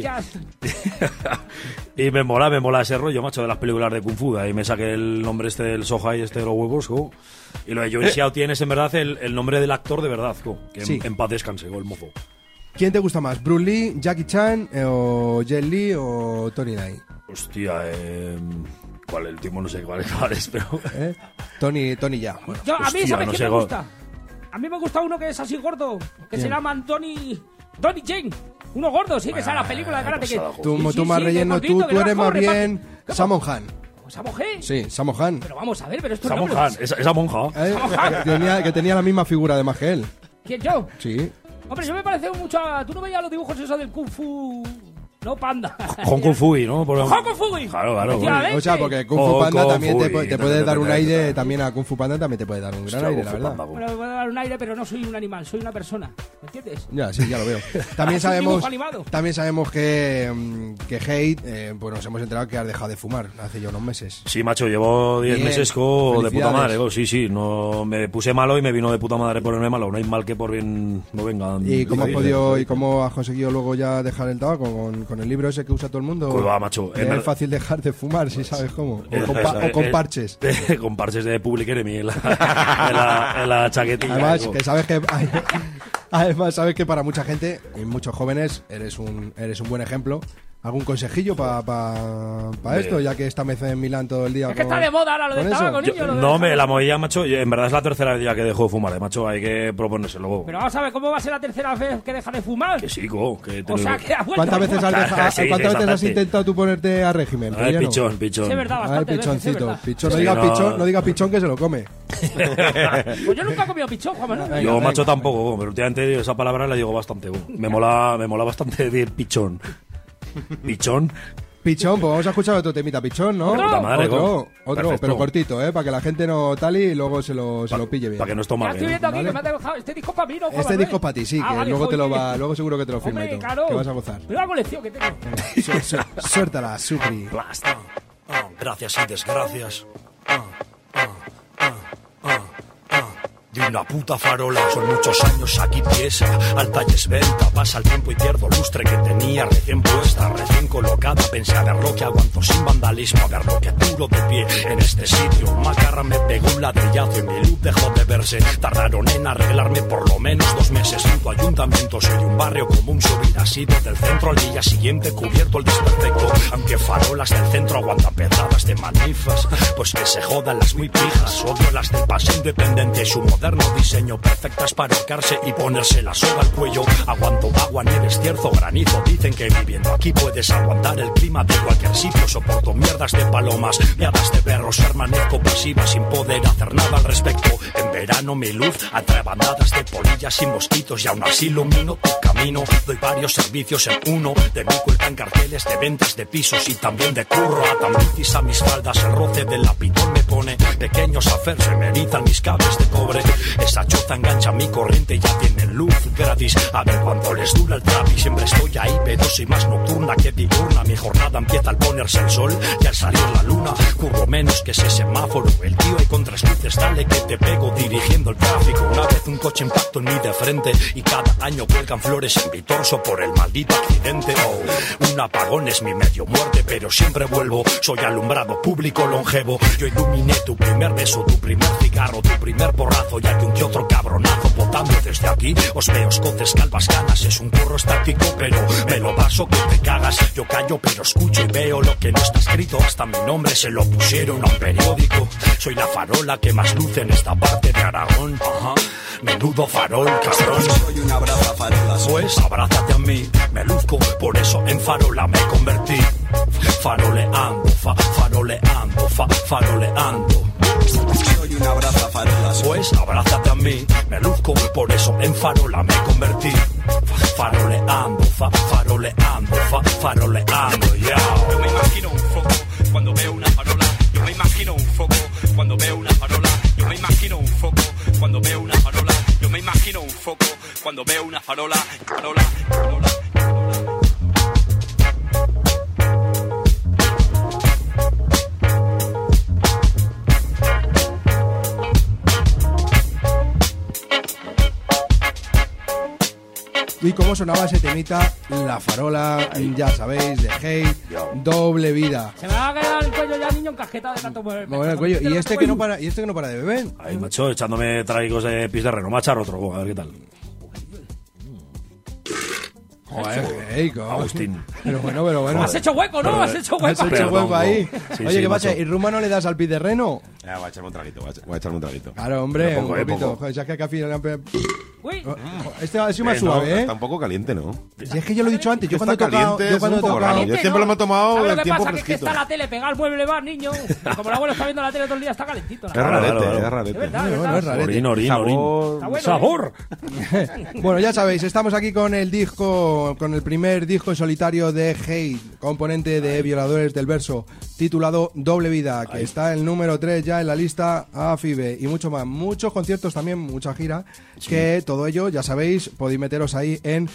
Y me mola ese rollo, macho, de las películas de Kung Fu. Ahí me saqué el nombre este del Sohai, de los huevos, y lo de Jun Xiaotien es en verdad el nombre del actor de verdad, que sí. En paz descanse, el mozo. ¿Quién te gusta más, Bruce Lee, Jackie Chan, o Jet Li o Tony Dai? Hostia, ¿cuál? El último no sé cuál es, pero... Tony ya. Bueno, a mí, ¿sabes qué me gusta? A mí me gusta uno que es así gordo, que se llama Donnie Yen. Uno gordo, sí, que sale la película de karate. Tú más relleno, tú eres más bien Sammo Han. ¿Sammo Han? Sí, Sammo Han. Pero vamos a ver, pero esto Sammo Han, esa monja. Que tenía la misma figura además que él. ¿Quién, yo? Sí. Hombre, yo me parece mucho a... ¿Tú no veías los dibujos esos del Kung Fu...? No, Panda. Hong Kong Fui, ¿no? Hong Kong Fui. Claro. O sea, porque Kung Fu Panda también te puede dar un aire, también a Kung Fu Panda también te puede dar un gran aire, la verdad. Bueno, me puede dar un aire, pero no soy un animal, soy una persona. ¿Me entiendes? Ya, sí, ya lo veo. También sabemos que Hate, pues nos hemos enterado que has dejado de fumar hace ya unos meses. Sí, macho, llevo 10 meses de puta madre. Sí, no me puse malo y me vino de puta madre ponerme malo. No hay mal que por bien no venga. ¿Y cómo has conseguido luego ya dejar el tabaco con el libro ese que usa todo el mundo? Pues va, macho. Es fácil dejar de fumar, si sabes cómo. O con parches. Con parches de Public Enemy en la chaquetilla. Además, que sabes que... Además, sabes que para mucha gente y muchos jóvenes eres un buen ejemplo. ¿Algún consejillo para esto? Ya que esta vez en Milán todo el día. Es que está de moda ahora lo del tabaco, niño. No, la movilla, macho, en verdad es la tercera día que dejo de fumar, macho. Hay que proponerse luego. Pero vamos a ver, ¿cómo va a ser la tercera vez que dejas de fumar? Que sí, o sea, que ¿Cuántas veces has intentado tú ponerte a régimen? Pichón. Sí, es verdad, bastante pichoncito. Veces, pichón, no diga pichón que se lo come. Pues yo nunca he comido pichón, Juan Manuel. Yo, macho, tampoco, pero últimamente esa palabra la digo bastante. Me mola bastante decir pichón. ¿Pichón? Pichón, pues vamos a escuchar otro temita pichón, ¿no? Otro, pero cortito, para que la gente no tal y luego se lo pille bien. Para que no estomaguen. Estoy viendo aquí que me ha dejado este disco para mí, ¿no? Este disco para ti, sí, que vale, luego seguro que te lo firme y todo. Claro. Que vas a gozar. Mira la colección que tengo. Suéltala, Supri. Gracias y desgracias. De una puta farola, son muchos años aquí pieza, alta y esbelta, pasa el tiempo y pierdo lustre que tenía recién puesta, recién colocada, pensé a ver lo que aguanto sin vandalismo, a ver lo que duro de pie en este sitio, macarra me pegó un ladrillazo y mi luz dejó de verse, tardaron en arreglarme por lo menos 2 meses, junto a ayuntamiento, soy un barrio común, si hubiera sido del centro al día siguiente cubierto el desperfecto, aunque farolas del centro aguantan pedradas de manifas, pues que se jodan las muy pijas, odio las del paso independiente y su moderno diseño, perfectas para ahorcarse y ponerse la soga al cuello. Aguanto agua, nieve, estierzo, granizo. Dicen que viviendo aquí puedes aguantar el clima de cualquier sitio. Soporto mierdas de palomas, miadas de perros. Permanezco pasiva sin poder hacer nada al respecto. En verano mi luz atrae bandadas de polillas y mosquitos y aún así ilumino tu camino. Doy varios servicios en uno. De mí cuelgan carteles de ventas de pisos y también de curro. Atan bicis a mis faldas, el roce del lapidón me pone pequeños afer, se me erizan mis cables de cobre. Esa choza engancha mi corriente y ya tiene luz gratis. A ver cuánto les dura el trap y siempre estoy ahí, pero soy más nocturna que diurna. Mi jornada empieza al ponerse el sol y al salir la luna. Curro menos que ese semáforo. El tío hay con 3 luces, dale que te pego dirigiendo el tráfico. Una vez un coche impactó en mí de frente y cada año cuelgan flores en mi torso por el maldito accidente. Un apagón es mi medio muerte, pero siempre vuelvo. Soy alumbrado público longevo. Yo iluminé tu primer beso, tu primer cigarro, tu primer porrazo. Y hay un que otro cabronazo votando desde aquí. Os veo escotes, calvas, canas. Es un curro estático, pero me lo paso que te cagas. Yo callo, pero escucho y veo lo que no está escrito. Hasta mi nombre se lo pusieron a un periódico. Soy la farola que más luce en esta parte de Aragón. Ajá. Menudo farol, cabrón. Soy una brava farola. Pues abrázate a mí, me luzco, por eso en farola me convertí. Faroleando, faroleando, faroleando. Soy una brava farola. Pues abrázate a mí, me luzco, por eso en farola me convertí. Faroleando, faroleando, faroleando, yeah. Yo me imagino un foco cuando veo una farola. Yo me imagino un foco cuando veo una farola. Yo me imagino un foco cuando veo una farola. Yo me imagino un foco cuando veo una farola. Farola, farola. Y cómo sonaba ese temita, La Farola, ya sabéis, de Hate, Doble Vida. Se me va a quedar el cuello ya, niño, encasquetado de tanto mover. Me el cuello. ¿Y este que no para de beber? Ay, macho, echándome trágicos de pis de reno. Me va a echar otro, a ver qué tal. Joder, Agustín. Pero bueno. Has hecho hueco, ¿no? Has hecho hueco ahí. Sí, Oye, ¿qué pasa? macho. ¿Y Ruma no le das al pis de reno? Voy a echarme un traguito, Claro, hombre, Poco, un poquito. poco. Joder, ya que café... Uy. Este ha sido más suave, ¿eh? Está un poco caliente, ¿no? Si es que yo lo he dicho antes, yo cuando he Está tocado... caliente, es un poco raro. Caliente, Yo siempre lo me he tomado ¿sabes el lo que tiempo pasa? Que es que fresquito. está la tele, pega el mueble más, niño. Y como el abuelo está viendo la tele todo el día, está calentito. Es rarete, Claro. es Es rarete. verdad, No es rarete. Orín. Está bueno, ¡Sabor! Bueno, ya sabéis, estamos aquí con el primer disco en solitario de Hate, componente de Violadores del Verso, titulado Doble Vida, que está el número 3 ya en la lista AFIBE y mucho más. Muchos conciertos también, mucha gira, que todo ello, ya sabéis, podéis meteros ahí en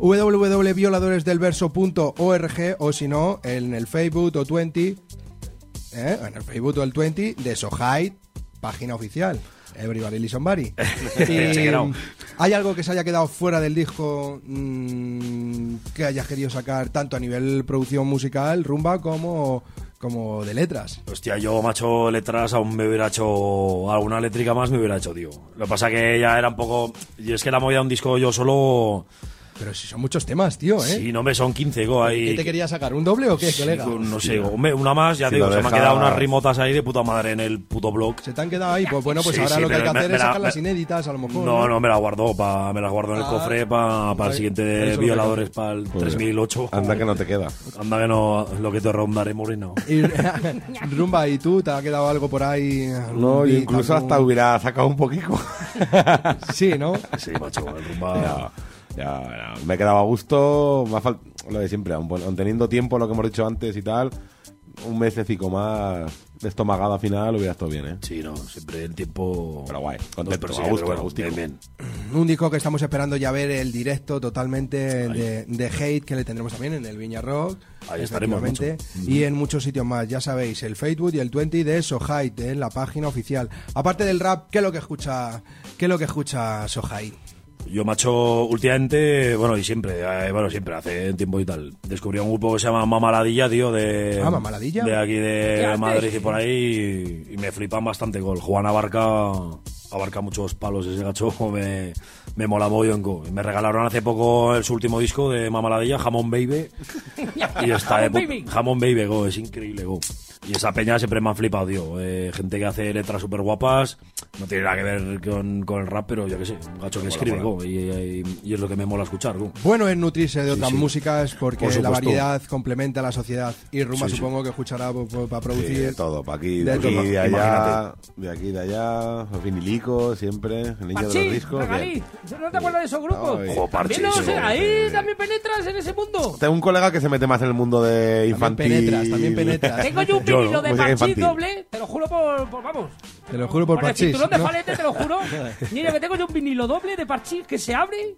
www.violadoresdelverso.org o si no, en el Facebook o 20, en el Facebook o el 20 de Sohait, página oficial. Everybody Listen Somebody. ¿Hay algo que se haya quedado fuera del disco que hayas querido sacar tanto a nivel producción musical, rumba, como de letras? Hostia, yo, macho, letras aún me hubiera hecho alguna eléctrica más, me hubiera hecho, tío. Lo que pasa que ya era un poco... Y es que la movida de un disco yo solo... Pero si son muchos temas, tío, ¿eh? Sí, no me son 15, go, ahí... ¿Qué te quería sacar? ¿Un doble o qué, colega? No sé, una más, ya digo, se me han quedado unas rimotas ahí de puta madre en el puto blog. ¿Se te han quedado ahí? Pues bueno, pues Sí, ahora sí, lo que hay que pero hacer es sacarlas inéditas, a lo mejor. No, me las guardo en el cofre para el siguiente de Violadores, para el 3008. Anda que no te queda. Anda que no, lo que te rondaré, moreno. Y, Rumba, ¿y tú? ¿Te ha quedado algo por ahí? No, yo incluso hasta hubiera sacado un poquito. Sí, ¿no? Sí, macho, el Rumba... Ya, me he quedado a gusto, lo de siempre, aun teniendo tiempo, lo que hemos dicho antes y tal, un mesecico más de estomagada final hubiera estado bien, ¿eh? Sí, no, siempre el tiempo... Pero guay, contento, no, a gusto, bueno, a gustico. bien. Un disco que estamos esperando ya ver el directo totalmente de Hate, que le tendremos también en el Viña Rock. Ahí estaremos mucho. Y en muchos sitios más, ya sabéis, el Facebook y el 20 de Sohait, en la página oficial. Aparte del rap, ¿qué es lo que escucha Sohait? Yo, macho, últimamente, siempre, hace tiempo y tal, descubrí un grupo que se llama Mamaladilla, tío, Mamaladilla. De aquí de Madrid y por ahí, y me flipan bastante. Con Juan abarca muchos palos, ese gacho me mola mogollón. Me regalaron hace poco su último disco de Mamaladilla, Jamón Baby, y está Jamón Baby, go, es increíble, go. Y esa peña siempre me han flipado, tío. Gente que hace letras súper guapas, no tiene nada que ver con el rap, pero yo qué sé, un gacho que escribe, go, y es lo que me mola escuchar, go. Bueno es nutrirse de otras músicas, porque Por la variedad complementa la sociedad. Y Rumba supongo que escuchará para producir... Sí, todo, para aquí, de allá, de aquí, de allá, los vinilicos, siempre, el niño de los discos. Regalí. ¿No te acuerdas de esos grupos? Ahí también penetras en ese mundo. Tengo un colega que se mete más en el mundo de infantil. También penetras. Tengo yo un vinilo de Parchís doble, te lo juro vamos. Te lo juro por el Parchís. cinturón de Falete, te lo juro. Mira, que tengo yo un vinilo doble de Parchís que se abre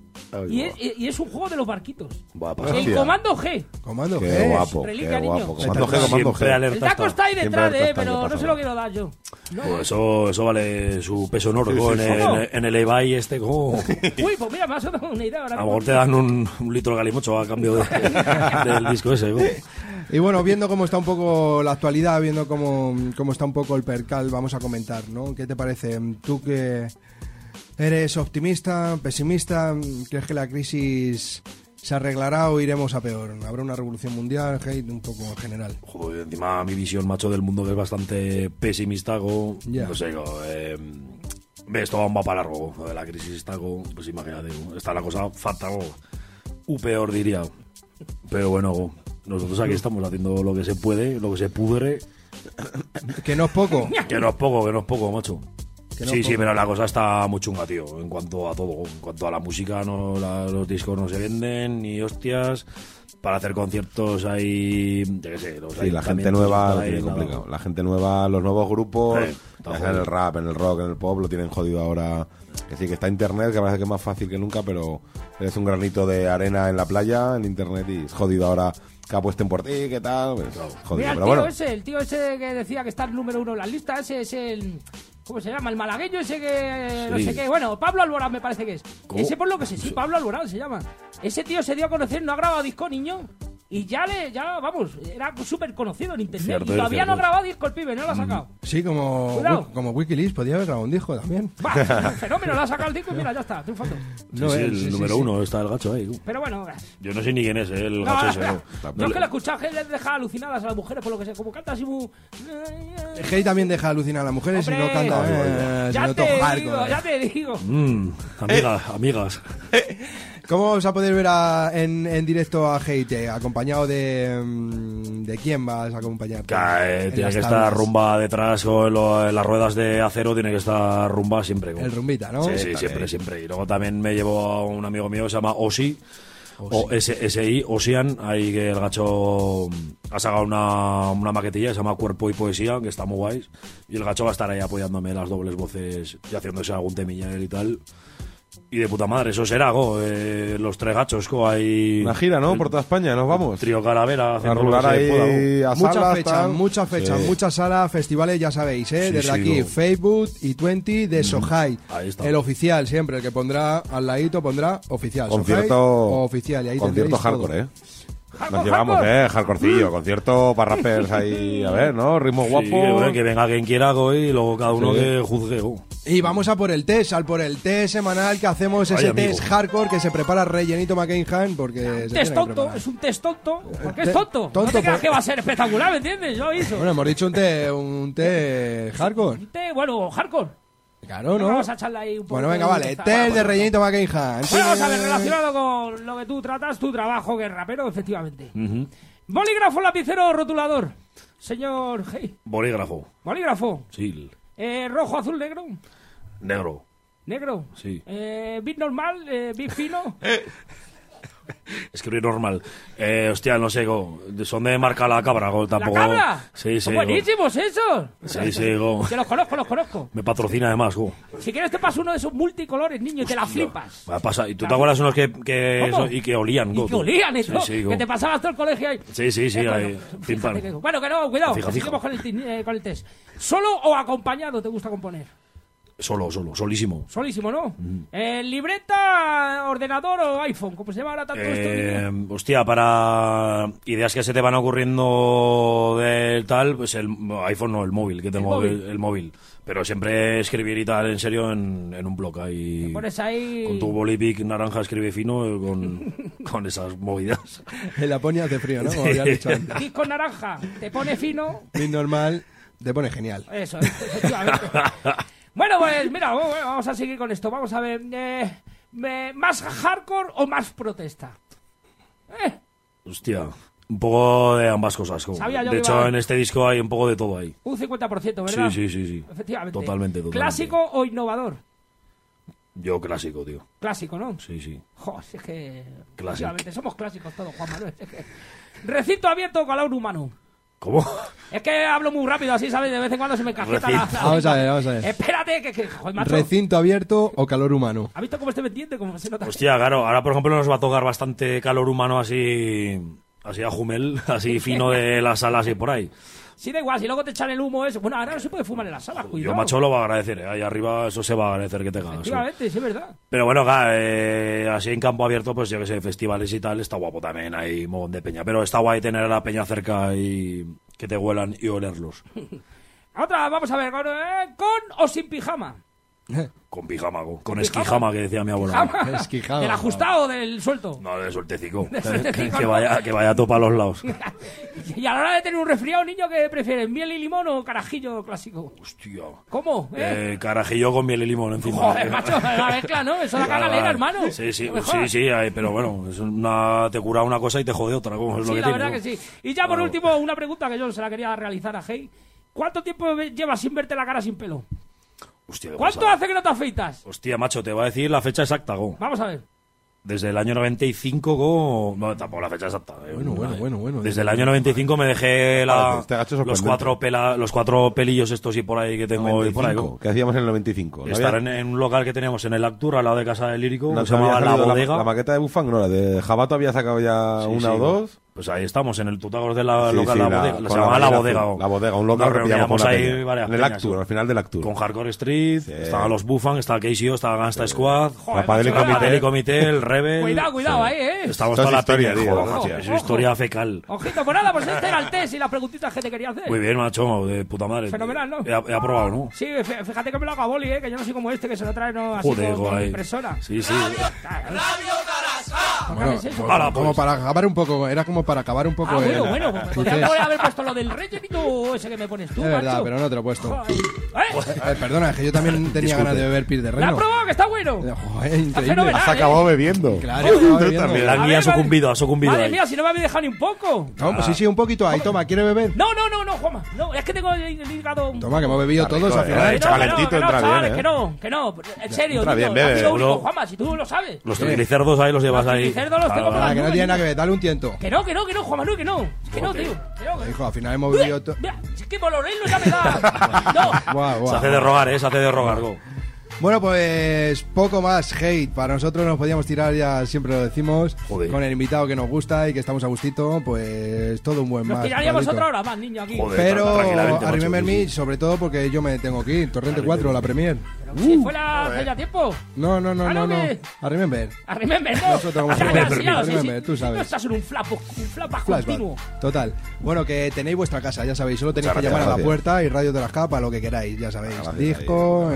y es un juego de los barquitos. El Comando G. Comando Qué G. guapo, Reliquia, qué guapo. niño. Comando G. El taco está ahí detrás, pero no se lo quiero dar yo. Pues eso vale su peso en oro, en el eBay este, go. Uy, pues mira, me has dado una idea ahora. A lo mejor te dan un litro de galimocho a cambio del disco ese, go. Y bueno, viendo cómo está un poco la actualidad, viendo cómo está un poco el percal, vamos a comentar, ¿no? ¿Qué te parece? ¿Tú que eres optimista, pesimista? ¿Crees que la crisis se arreglará o iremos a peor? ¿Habrá una revolución mundial? Hate, un poco en general. Joder, encima mi visión, macho, del mundo que es bastante pesimista, go. Ya. No sé, go. Esto va para largo, lo de la crisis está, go. Pues imagínate, go. Está la cosa fatal, go. Peor diría. Pero bueno, go. Nosotros aquí estamos haciendo lo que se puede, lo que se pudre. Que no es poco. Que no es poco, macho. Sí, pero la cosa está muy chunga, tío, en cuanto a todo. En cuanto a la música, los discos no se venden, ni hostias. Para hacer conciertos hay, yo qué sé, la gente nueva lo tiene complicado. La gente nueva, los nuevos grupos, ya sea en el rap, en el rock, en el pop, lo tienen jodido ahora. Que sí, que está internet, que parece que es más fácil que nunca, pero eres un granito de arena en la playa, en internet, y es jodido ahora que apuesten por ti, ¿qué tal? Pues, jodido, mira, el tío ese que decía que está el número 1 en la lista, ese es el... ¿Cómo se llama? El malagueño ese que... no sé qué. Bueno, Pablo Alborán me parece que es. ¿Cómo? Ese por lo que sé, sí, Pablo Alborán se llama. Ese tío se dio a conocer, no ha grabado disco, niño. Y vamos, era súper conocido en internet. Cierto, y todavía no ha grabado disco el pibe, no lo ha sacado. Sí, como Wikileaks, podía haber grabado un disco también. Un fenómeno, lo ha sacado el disco y mira, ya está, triunfando. El número 1 está el gacho ahí. Pero bueno... Yo no sé ni quién es el gacho ese. Yo es que lo escuchaba, les deja alucinadas a las mujeres por lo que sé, como canta así muy... Hey también deja alucinar a las mujeres. Hombre, y no canta... ya te digo. Amigas. ¿Cómo vamos a poder ver en directo a Hate? ¿Acompañado de quién vas a acompañar? Tiene que estar Rumba detrás, con las ruedas de acero, tiene que estar Rumba siempre. El Rumbita, ¿no? Sí, siempre. Y luego también me llevo a un amigo mío que se llama Osi. O SI, Ocean, ahí que el gacho ha sacado una maquetilla que se llama Cuerpo y Poesía, que está muy guays. Y el gacho va a estar ahí apoyándome las dobles voces y haciéndose algún temilla y tal. Y de puta madre, eso será, los tres gachos, hay... Una gira, ¿no? Por toda España, nos vamos. Trío Calavera, a rular ahí a salas, muchas fechas, muchas salas, festivales, ya sabéis, desde aquí, Facebook y 20 de Sohai. Ahí está. El oficial siempre, el que pondrá al ladito, pondrá oficial. Concierto Sohai, oficial, y ahí concierto hardcore, Nos llevamos, hardcorecillo, concierto para rappers ahí, a ver, ¿no? Ritmo guapo. Que venga quien quiera, y luego cada uno que juzgue. Y vamos a por el test, semanal que hacemos, ese test hardcore que se prepara rellenito McCainhan, porque es un test tonto, porque es tonto. No te creas que va a ser espectacular, ¿me entiendes? Yo hizo. Bueno, hemos dicho un test hardcore. Un test, hardcore. Claro, ¿no? Vamos a echarle ahí un poco. Bueno, venga, vale. Test de rellenito McCainhan. Bueno, vamos a ver, relacionado con lo que tú tratas, tu trabajo, que es rapero, efectivamente. Bolígrafo, lapicero, rotulador. Señor Hey. Bolígrafo. Sí. Rojo, azul, negro. Negro. Sí. Bit normal, bit fino. Escribir normal. Hostia, no sé, son de marca La Cabra, tampoco. ¿La Cabra? Sí. Son buenísimos esos. Sí, Que los conozco. Me patrocina además, Si quieres te paso uno de esos multicolores, niño, y te la flipas. ¿Y tú te acuerdas unos que olían? Y que olían, eso. Sí, que te pasabas todo el colegio ahí. Sí, ahí. Bueno, que no, cuidado. Seguimos con el test. ¿Solo o acompañado te gusta componer? Solísimo. Solísimo, ¿no? ¿Libreta, ordenador o iPhone? ¿Cómo se llama ahora tanto esto? Hostia, para ideas que se te van ocurriendo del tal, pues el iPhone no, el móvil, que tengo el móvil. Pero siempre escribir y tal, en serio, en un blog ahí. ¿Te pones ahí? Con tu bolivic naranja escribe fino, con esas movidas. En la poña hace frío, ¿no? Como había dicho antes. Kit con naranja, te pone fino. Kit normal, te pone genial. Eso, efectivamente. Bueno, pues mira, vamos a seguir con esto. Vamos a ver. ¿Más hardcore o más protesta? Hostia, un poco de ambas cosas. De hecho, en este disco hay un poco de todo ahí. Un 50%, ¿verdad? Sí. Efectivamente. Totalmente. ¿Clásico o innovador? Yo clásico, tío. Clásico, ¿no? Sí. Joder, es que... Clásico. Somos clásicos todos, Juan Manuel. ¿Recinto abierto o calor humano? ¿Cómo? Es que hablo muy rápido, así, ¿sabes? De vez en cuando se me cajeta la... Vamos a ver. Espérate, que joder, macho. ¿Recinto abierto o calor humano? ¿Has visto cómo este me entiende? ¿Cómo se nota? Hostia, claro. Ahora, por ejemplo, nos va a tocar bastante calor humano así a Jumel, así fino de las salas y por ahí. Sí, da igual, si luego te echan el humo eso. Bueno, ahora no se puede fumar en las salas, cuidado. Yo, macho, lo va a agradecer, Ahí arriba eso se va a agradecer que tengas. Efectivamente, sí, es verdad. Pero bueno, así en campo abierto, pues yo que sé, festivales y tal, está guapo también, hay un montón de peña. Pero está guay tener a la peña cerca y que te huelan y olerlos. Otra, vamos a ver, ¿con o sin pijama? Con pijama, con esquijama, que decía mi abuela. Esquijama. ¿Del ajustado o del suelto? No, del sueltecico. Que vaya a topar los lados. Y a la hora de tener un resfriado, niño, ¿qué prefieres? ¿Miel y limón o carajillo clásico? Hostia. ¿Cómo? Carajillo con miel y limón encima. Joder, macho, la mezcla, ¿no? Eso la cagalera, hermano. Sí, pero bueno, te cura una cosa y te jode otra. Como es lo que la tiene, verdad que sí. Y ya por último, una pregunta que yo se la quería realizar a Hey. ¿Cuánto tiempo llevas sin verte la cara sin pelo? Hostia, ¿Cuánto hace que no te afeitas? Hostia, macho, te voy a decir la fecha exacta, Vamos a ver. Desde el año 95, no, tampoco la fecha exacta. Bueno. Desde el año 95 me dejé los cuatro pelillos estos y por ahí que tengo. 95, y por ahí, ¿qué hacíamos en el 95? Estar en un local que teníamos en el Actur, al lado de Casa del Lírico, que se llamaba La Bodega. La maqueta de Bufang, no, la de Jabato había sacado ya una o dos. Pues ahí estamos, en el tutagos de la local La Bodega. Se llamaba La Bodega. La Bodega, un local que pillamos ahí varias en el Actur, al final del Actur. Con Hardcore Street, estaban los Bufang, estaba KCO, estaba Gangsta Squad, Rapadel y Comité, el Rebel. Cuidado ahí, Estamos toda la historia, tío. Es historia fecal. Ojito, pues nada, pues este era el test y las preguntitas que te quería hacer. Muy bien, macho, de puta madre. Fenomenal, ¿no? He aprobado, ¿no? Sí, fíjate que me lo hago a boli, que yo no soy como este, que se lo trae así con impresora. Sí. Bueno, como para acabar un poco, era como para acabar un poco. Bueno, podría haber puesto lo del rellenito ese que me pones tú, es verdad, macho. pero no te lo he puesto. Perdona, es que yo también tenía ganas de beber pis de reno. ¿La has probado, que está bueno? Joder, increíble. Has acabado bebiendo. Claro, también. La guía ha sucumbido Madre mía, si no me habéis dejado ni un poco. No, sí, un poquito ahí. Toma, ¿quiere beber? No, Juanma. No, es que tengo el hígado... Toma, que hemos bebido todos al final. Calentito entra bien, que no. En serio, entra bien, bebe. seguro. Juanma, si tú lo sabes. Los triglicerdos ahí los llevas ahí. Los triglicerdos los tengo... Que no tiene nada que ver, dale un tiento. Que no, Juan Manuel, que no, tío. Hijo, al final hemos bebido... Mira, es que Molorello ya me da. No. Se hace de rogar, se hace de rogar, Bueno, pues poco más hate. Para nosotros nos podíamos tirar, ya siempre lo decimos, Joder. con el invitado que nos gusta y que estamos a gustito, pues todo un buen Nos más. tiraríamos Pablito. otra hora más, niño, aquí. Joder. Pero Tranquilamente, a macho, Remember sí, Me, sí. sobre todo porque yo me tengo que ir. Torrente 4, la Premier. Pero si fuera hace ya tiempo. No. Claro que- A Remember. A Remember, ¿no? Nosotros vamos a Ya, Remember, ya, sí, Remember, sí. tú sabes. No estás en un flashback Flashback. continuo. Total. Bueno, que tenéis vuestra casa, ya sabéis. Solo tenéis Muchas que llamar a la gracias. puerta y Radio de las Capas, lo que queráis, ya sabéis. Gracias, Disco,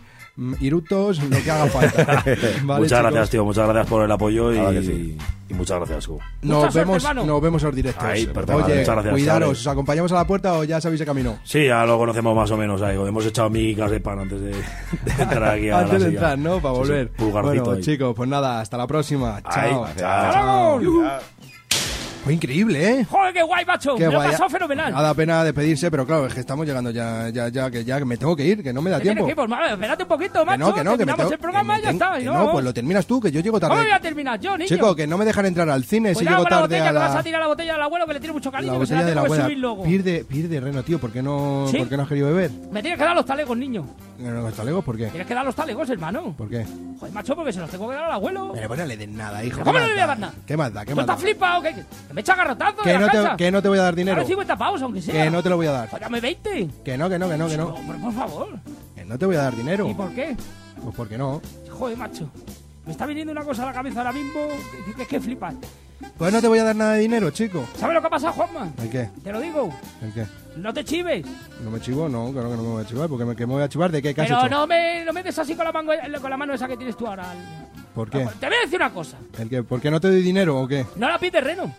irutos, lo que haga falta. Vale, Muchas chicos. gracias, tío. Muchas gracias por el apoyo Claro que sí. y muchas gracias, Hugo. Mucha suerte, hermano. Nos vemos en los directos. Ahí, perfecto. Oye, Muchas gracias, cuidaros, chavales. ¿os acompañamos a la puerta o ya sabéis el camino? Sí, ya lo conocemos más o menos. Ahí. Hemos echado migas de pan antes de entrar aquí a Antes la de silla. entrar, ¿no? Para Sí, sí, volver. pulgarcito Bueno, ahí. chicos, pues nada, hasta la próxima. Ahí, Chao. chao. Fue increíble, ¿eh? Joder, qué guay, macho. Qué Me lo he guay. pasado fenomenal. Da pena despedirse, pero claro, es que estamos llegando ya que me tengo que ir, que no me da ¿Qué tienes tiempo. que ir? Pues, madre, espérate un poquito, Que macho. no, que me terminamos tengo, el programa que y ya está. que ¿no? no, pues lo terminas tú, que yo llego ¿Cómo tarde. voy a terminar yo, niño? Chico, que no me dejan entrar al cine si Cuidado llego con la tarde botella, a que vas a la tirar la botella del abuelo, que le tiene mucho cariño, que se botella la de la tengo que abuela. subir luego. Pierde, Reno, tío, ¿por qué no ¿Sí? has querido beber? Me tienes que dar los talegos, niño. ¿Los talegos por qué? Tienes que dar los talegos, hermano. ¿Por qué? Joder, macho, porque se los tengo que dar al abuelo. Pero pues no le den nada, hijo. ¿Cómo ¿qué no más le voy a da? dar nada? ¿Qué más da? ¿Qué ¿Tú más da? estás flipado? Que me echa garrotazo de Que la no, casa. que no te voy a dar dinero. Dame 50 pavos, aunque sea. Que no te lo voy a dar. Joder, dame 20. Que no. Hombre, por favor. Que no te voy a dar dinero. ¿Y por qué? Pues porque no. Joder, macho. Me está viniendo una cosa a la cabeza ahora mismo que es que flipas. Pues no te voy a dar nada de dinero, chico. ¿Sabes lo que ha pasado, Juanma? ¿El qué? Te lo digo. ¿El qué? No te chives. ¿No me chivo? No, claro que no me voy a chivar. ¿Porque me voy a chivar? ¿De qué? ¿Qué has Pero hecho? no me des así con la mano esa que tienes tú ahora. ¿Por qué? Te voy a decir una cosa. ¿El qué? ¿Por qué no te doy dinero o qué? No la pide Reno.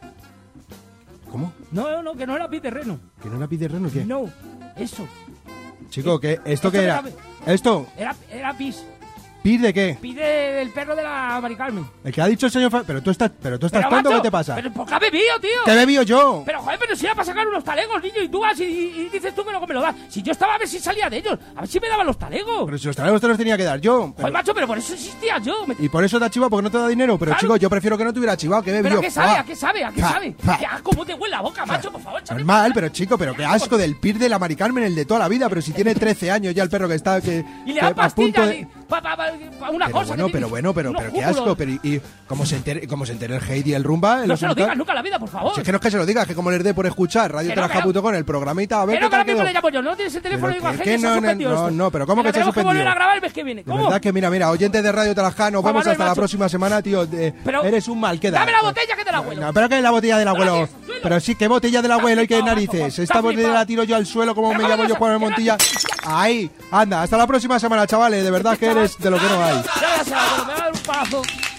¿Cómo? No, que no la pide Reno. ¿Que no la pide Reno o qué? No, eso. Chico, ¿qué? ¿Esto Esto qué me era? cabe. ¿Esto? Era pis. ¿Pis de qué? Pide del perro de la Mari Carmen. El que ha dicho el señor... Pero tú estás Pero, tonto, macho, ¿qué te pasa? Pero ¿por qué ha bebido, tío? ¿Qué he bebido yo? Pero joder, pero si era para sacar unos talegos, niño, y tú vas y dices tú que no me lo das. Si yo estaba a ver si salía de ellos, a ver si me daban los talegos. Pero si los talegos te los tenía que dar yo. Joder, macho, pero por eso existía yo. Y por eso te ha chivado, porque no te da dinero. Pero Claro. chico, yo prefiero que no te hubiera chivado, que he bebido. ¿Pero a qué sabe? ¡Fua! ¿A qué sabe? ¿A qué Fa, sabe? fa. ¿Qué asco te huele la boca, macho? Por favor, chaval. Normal, pero chico, pero qué asco del pir de la Mari Carmen, el de toda la vida. Pero si tiene 13 años ya el perro que está... Que, Y le que dan pastillas de... para una Pero cosa. bueno, que pero tiene unos qué cúpulos. asco. Pero y cómo se entere el hate y el rumba. No se lo digas nunca en la vida, por favor. Si es que no es que se lo digas, que como les dé por escuchar Radio Que no, Tarasca.com, el programita, a ver Pero qué que ahora tal mismo quedó. le llamo yo, no tienes el teléfono y digo a Pero gente, que se ha no, suspendido esto. no, pero ¿cómo que se ha tenemos que suspendido? volver a grabar el mes que viene. De ¿Cómo? verdad que mira, oyentes de Radio Tarasca, nos Juan vemos Manuel, hasta la macho. próxima semana, tío. Pero- Eres un mal queda. Dame la botella que te la huelo. No, pero que es la botella del abuelo. tienes, suelo. Pero sí, ¿qué botella del abuelo y qué flipado, narices? macho, Esta está botella flipado. la tiro yo al suelo, como Pero me ¿cómo llamo yo, vas a- Juan que no- Montilla. Ahí, anda, hasta la próxima semana, chavales. De verdad que eres de lo que no hay. Ya, me va a dar un palazo.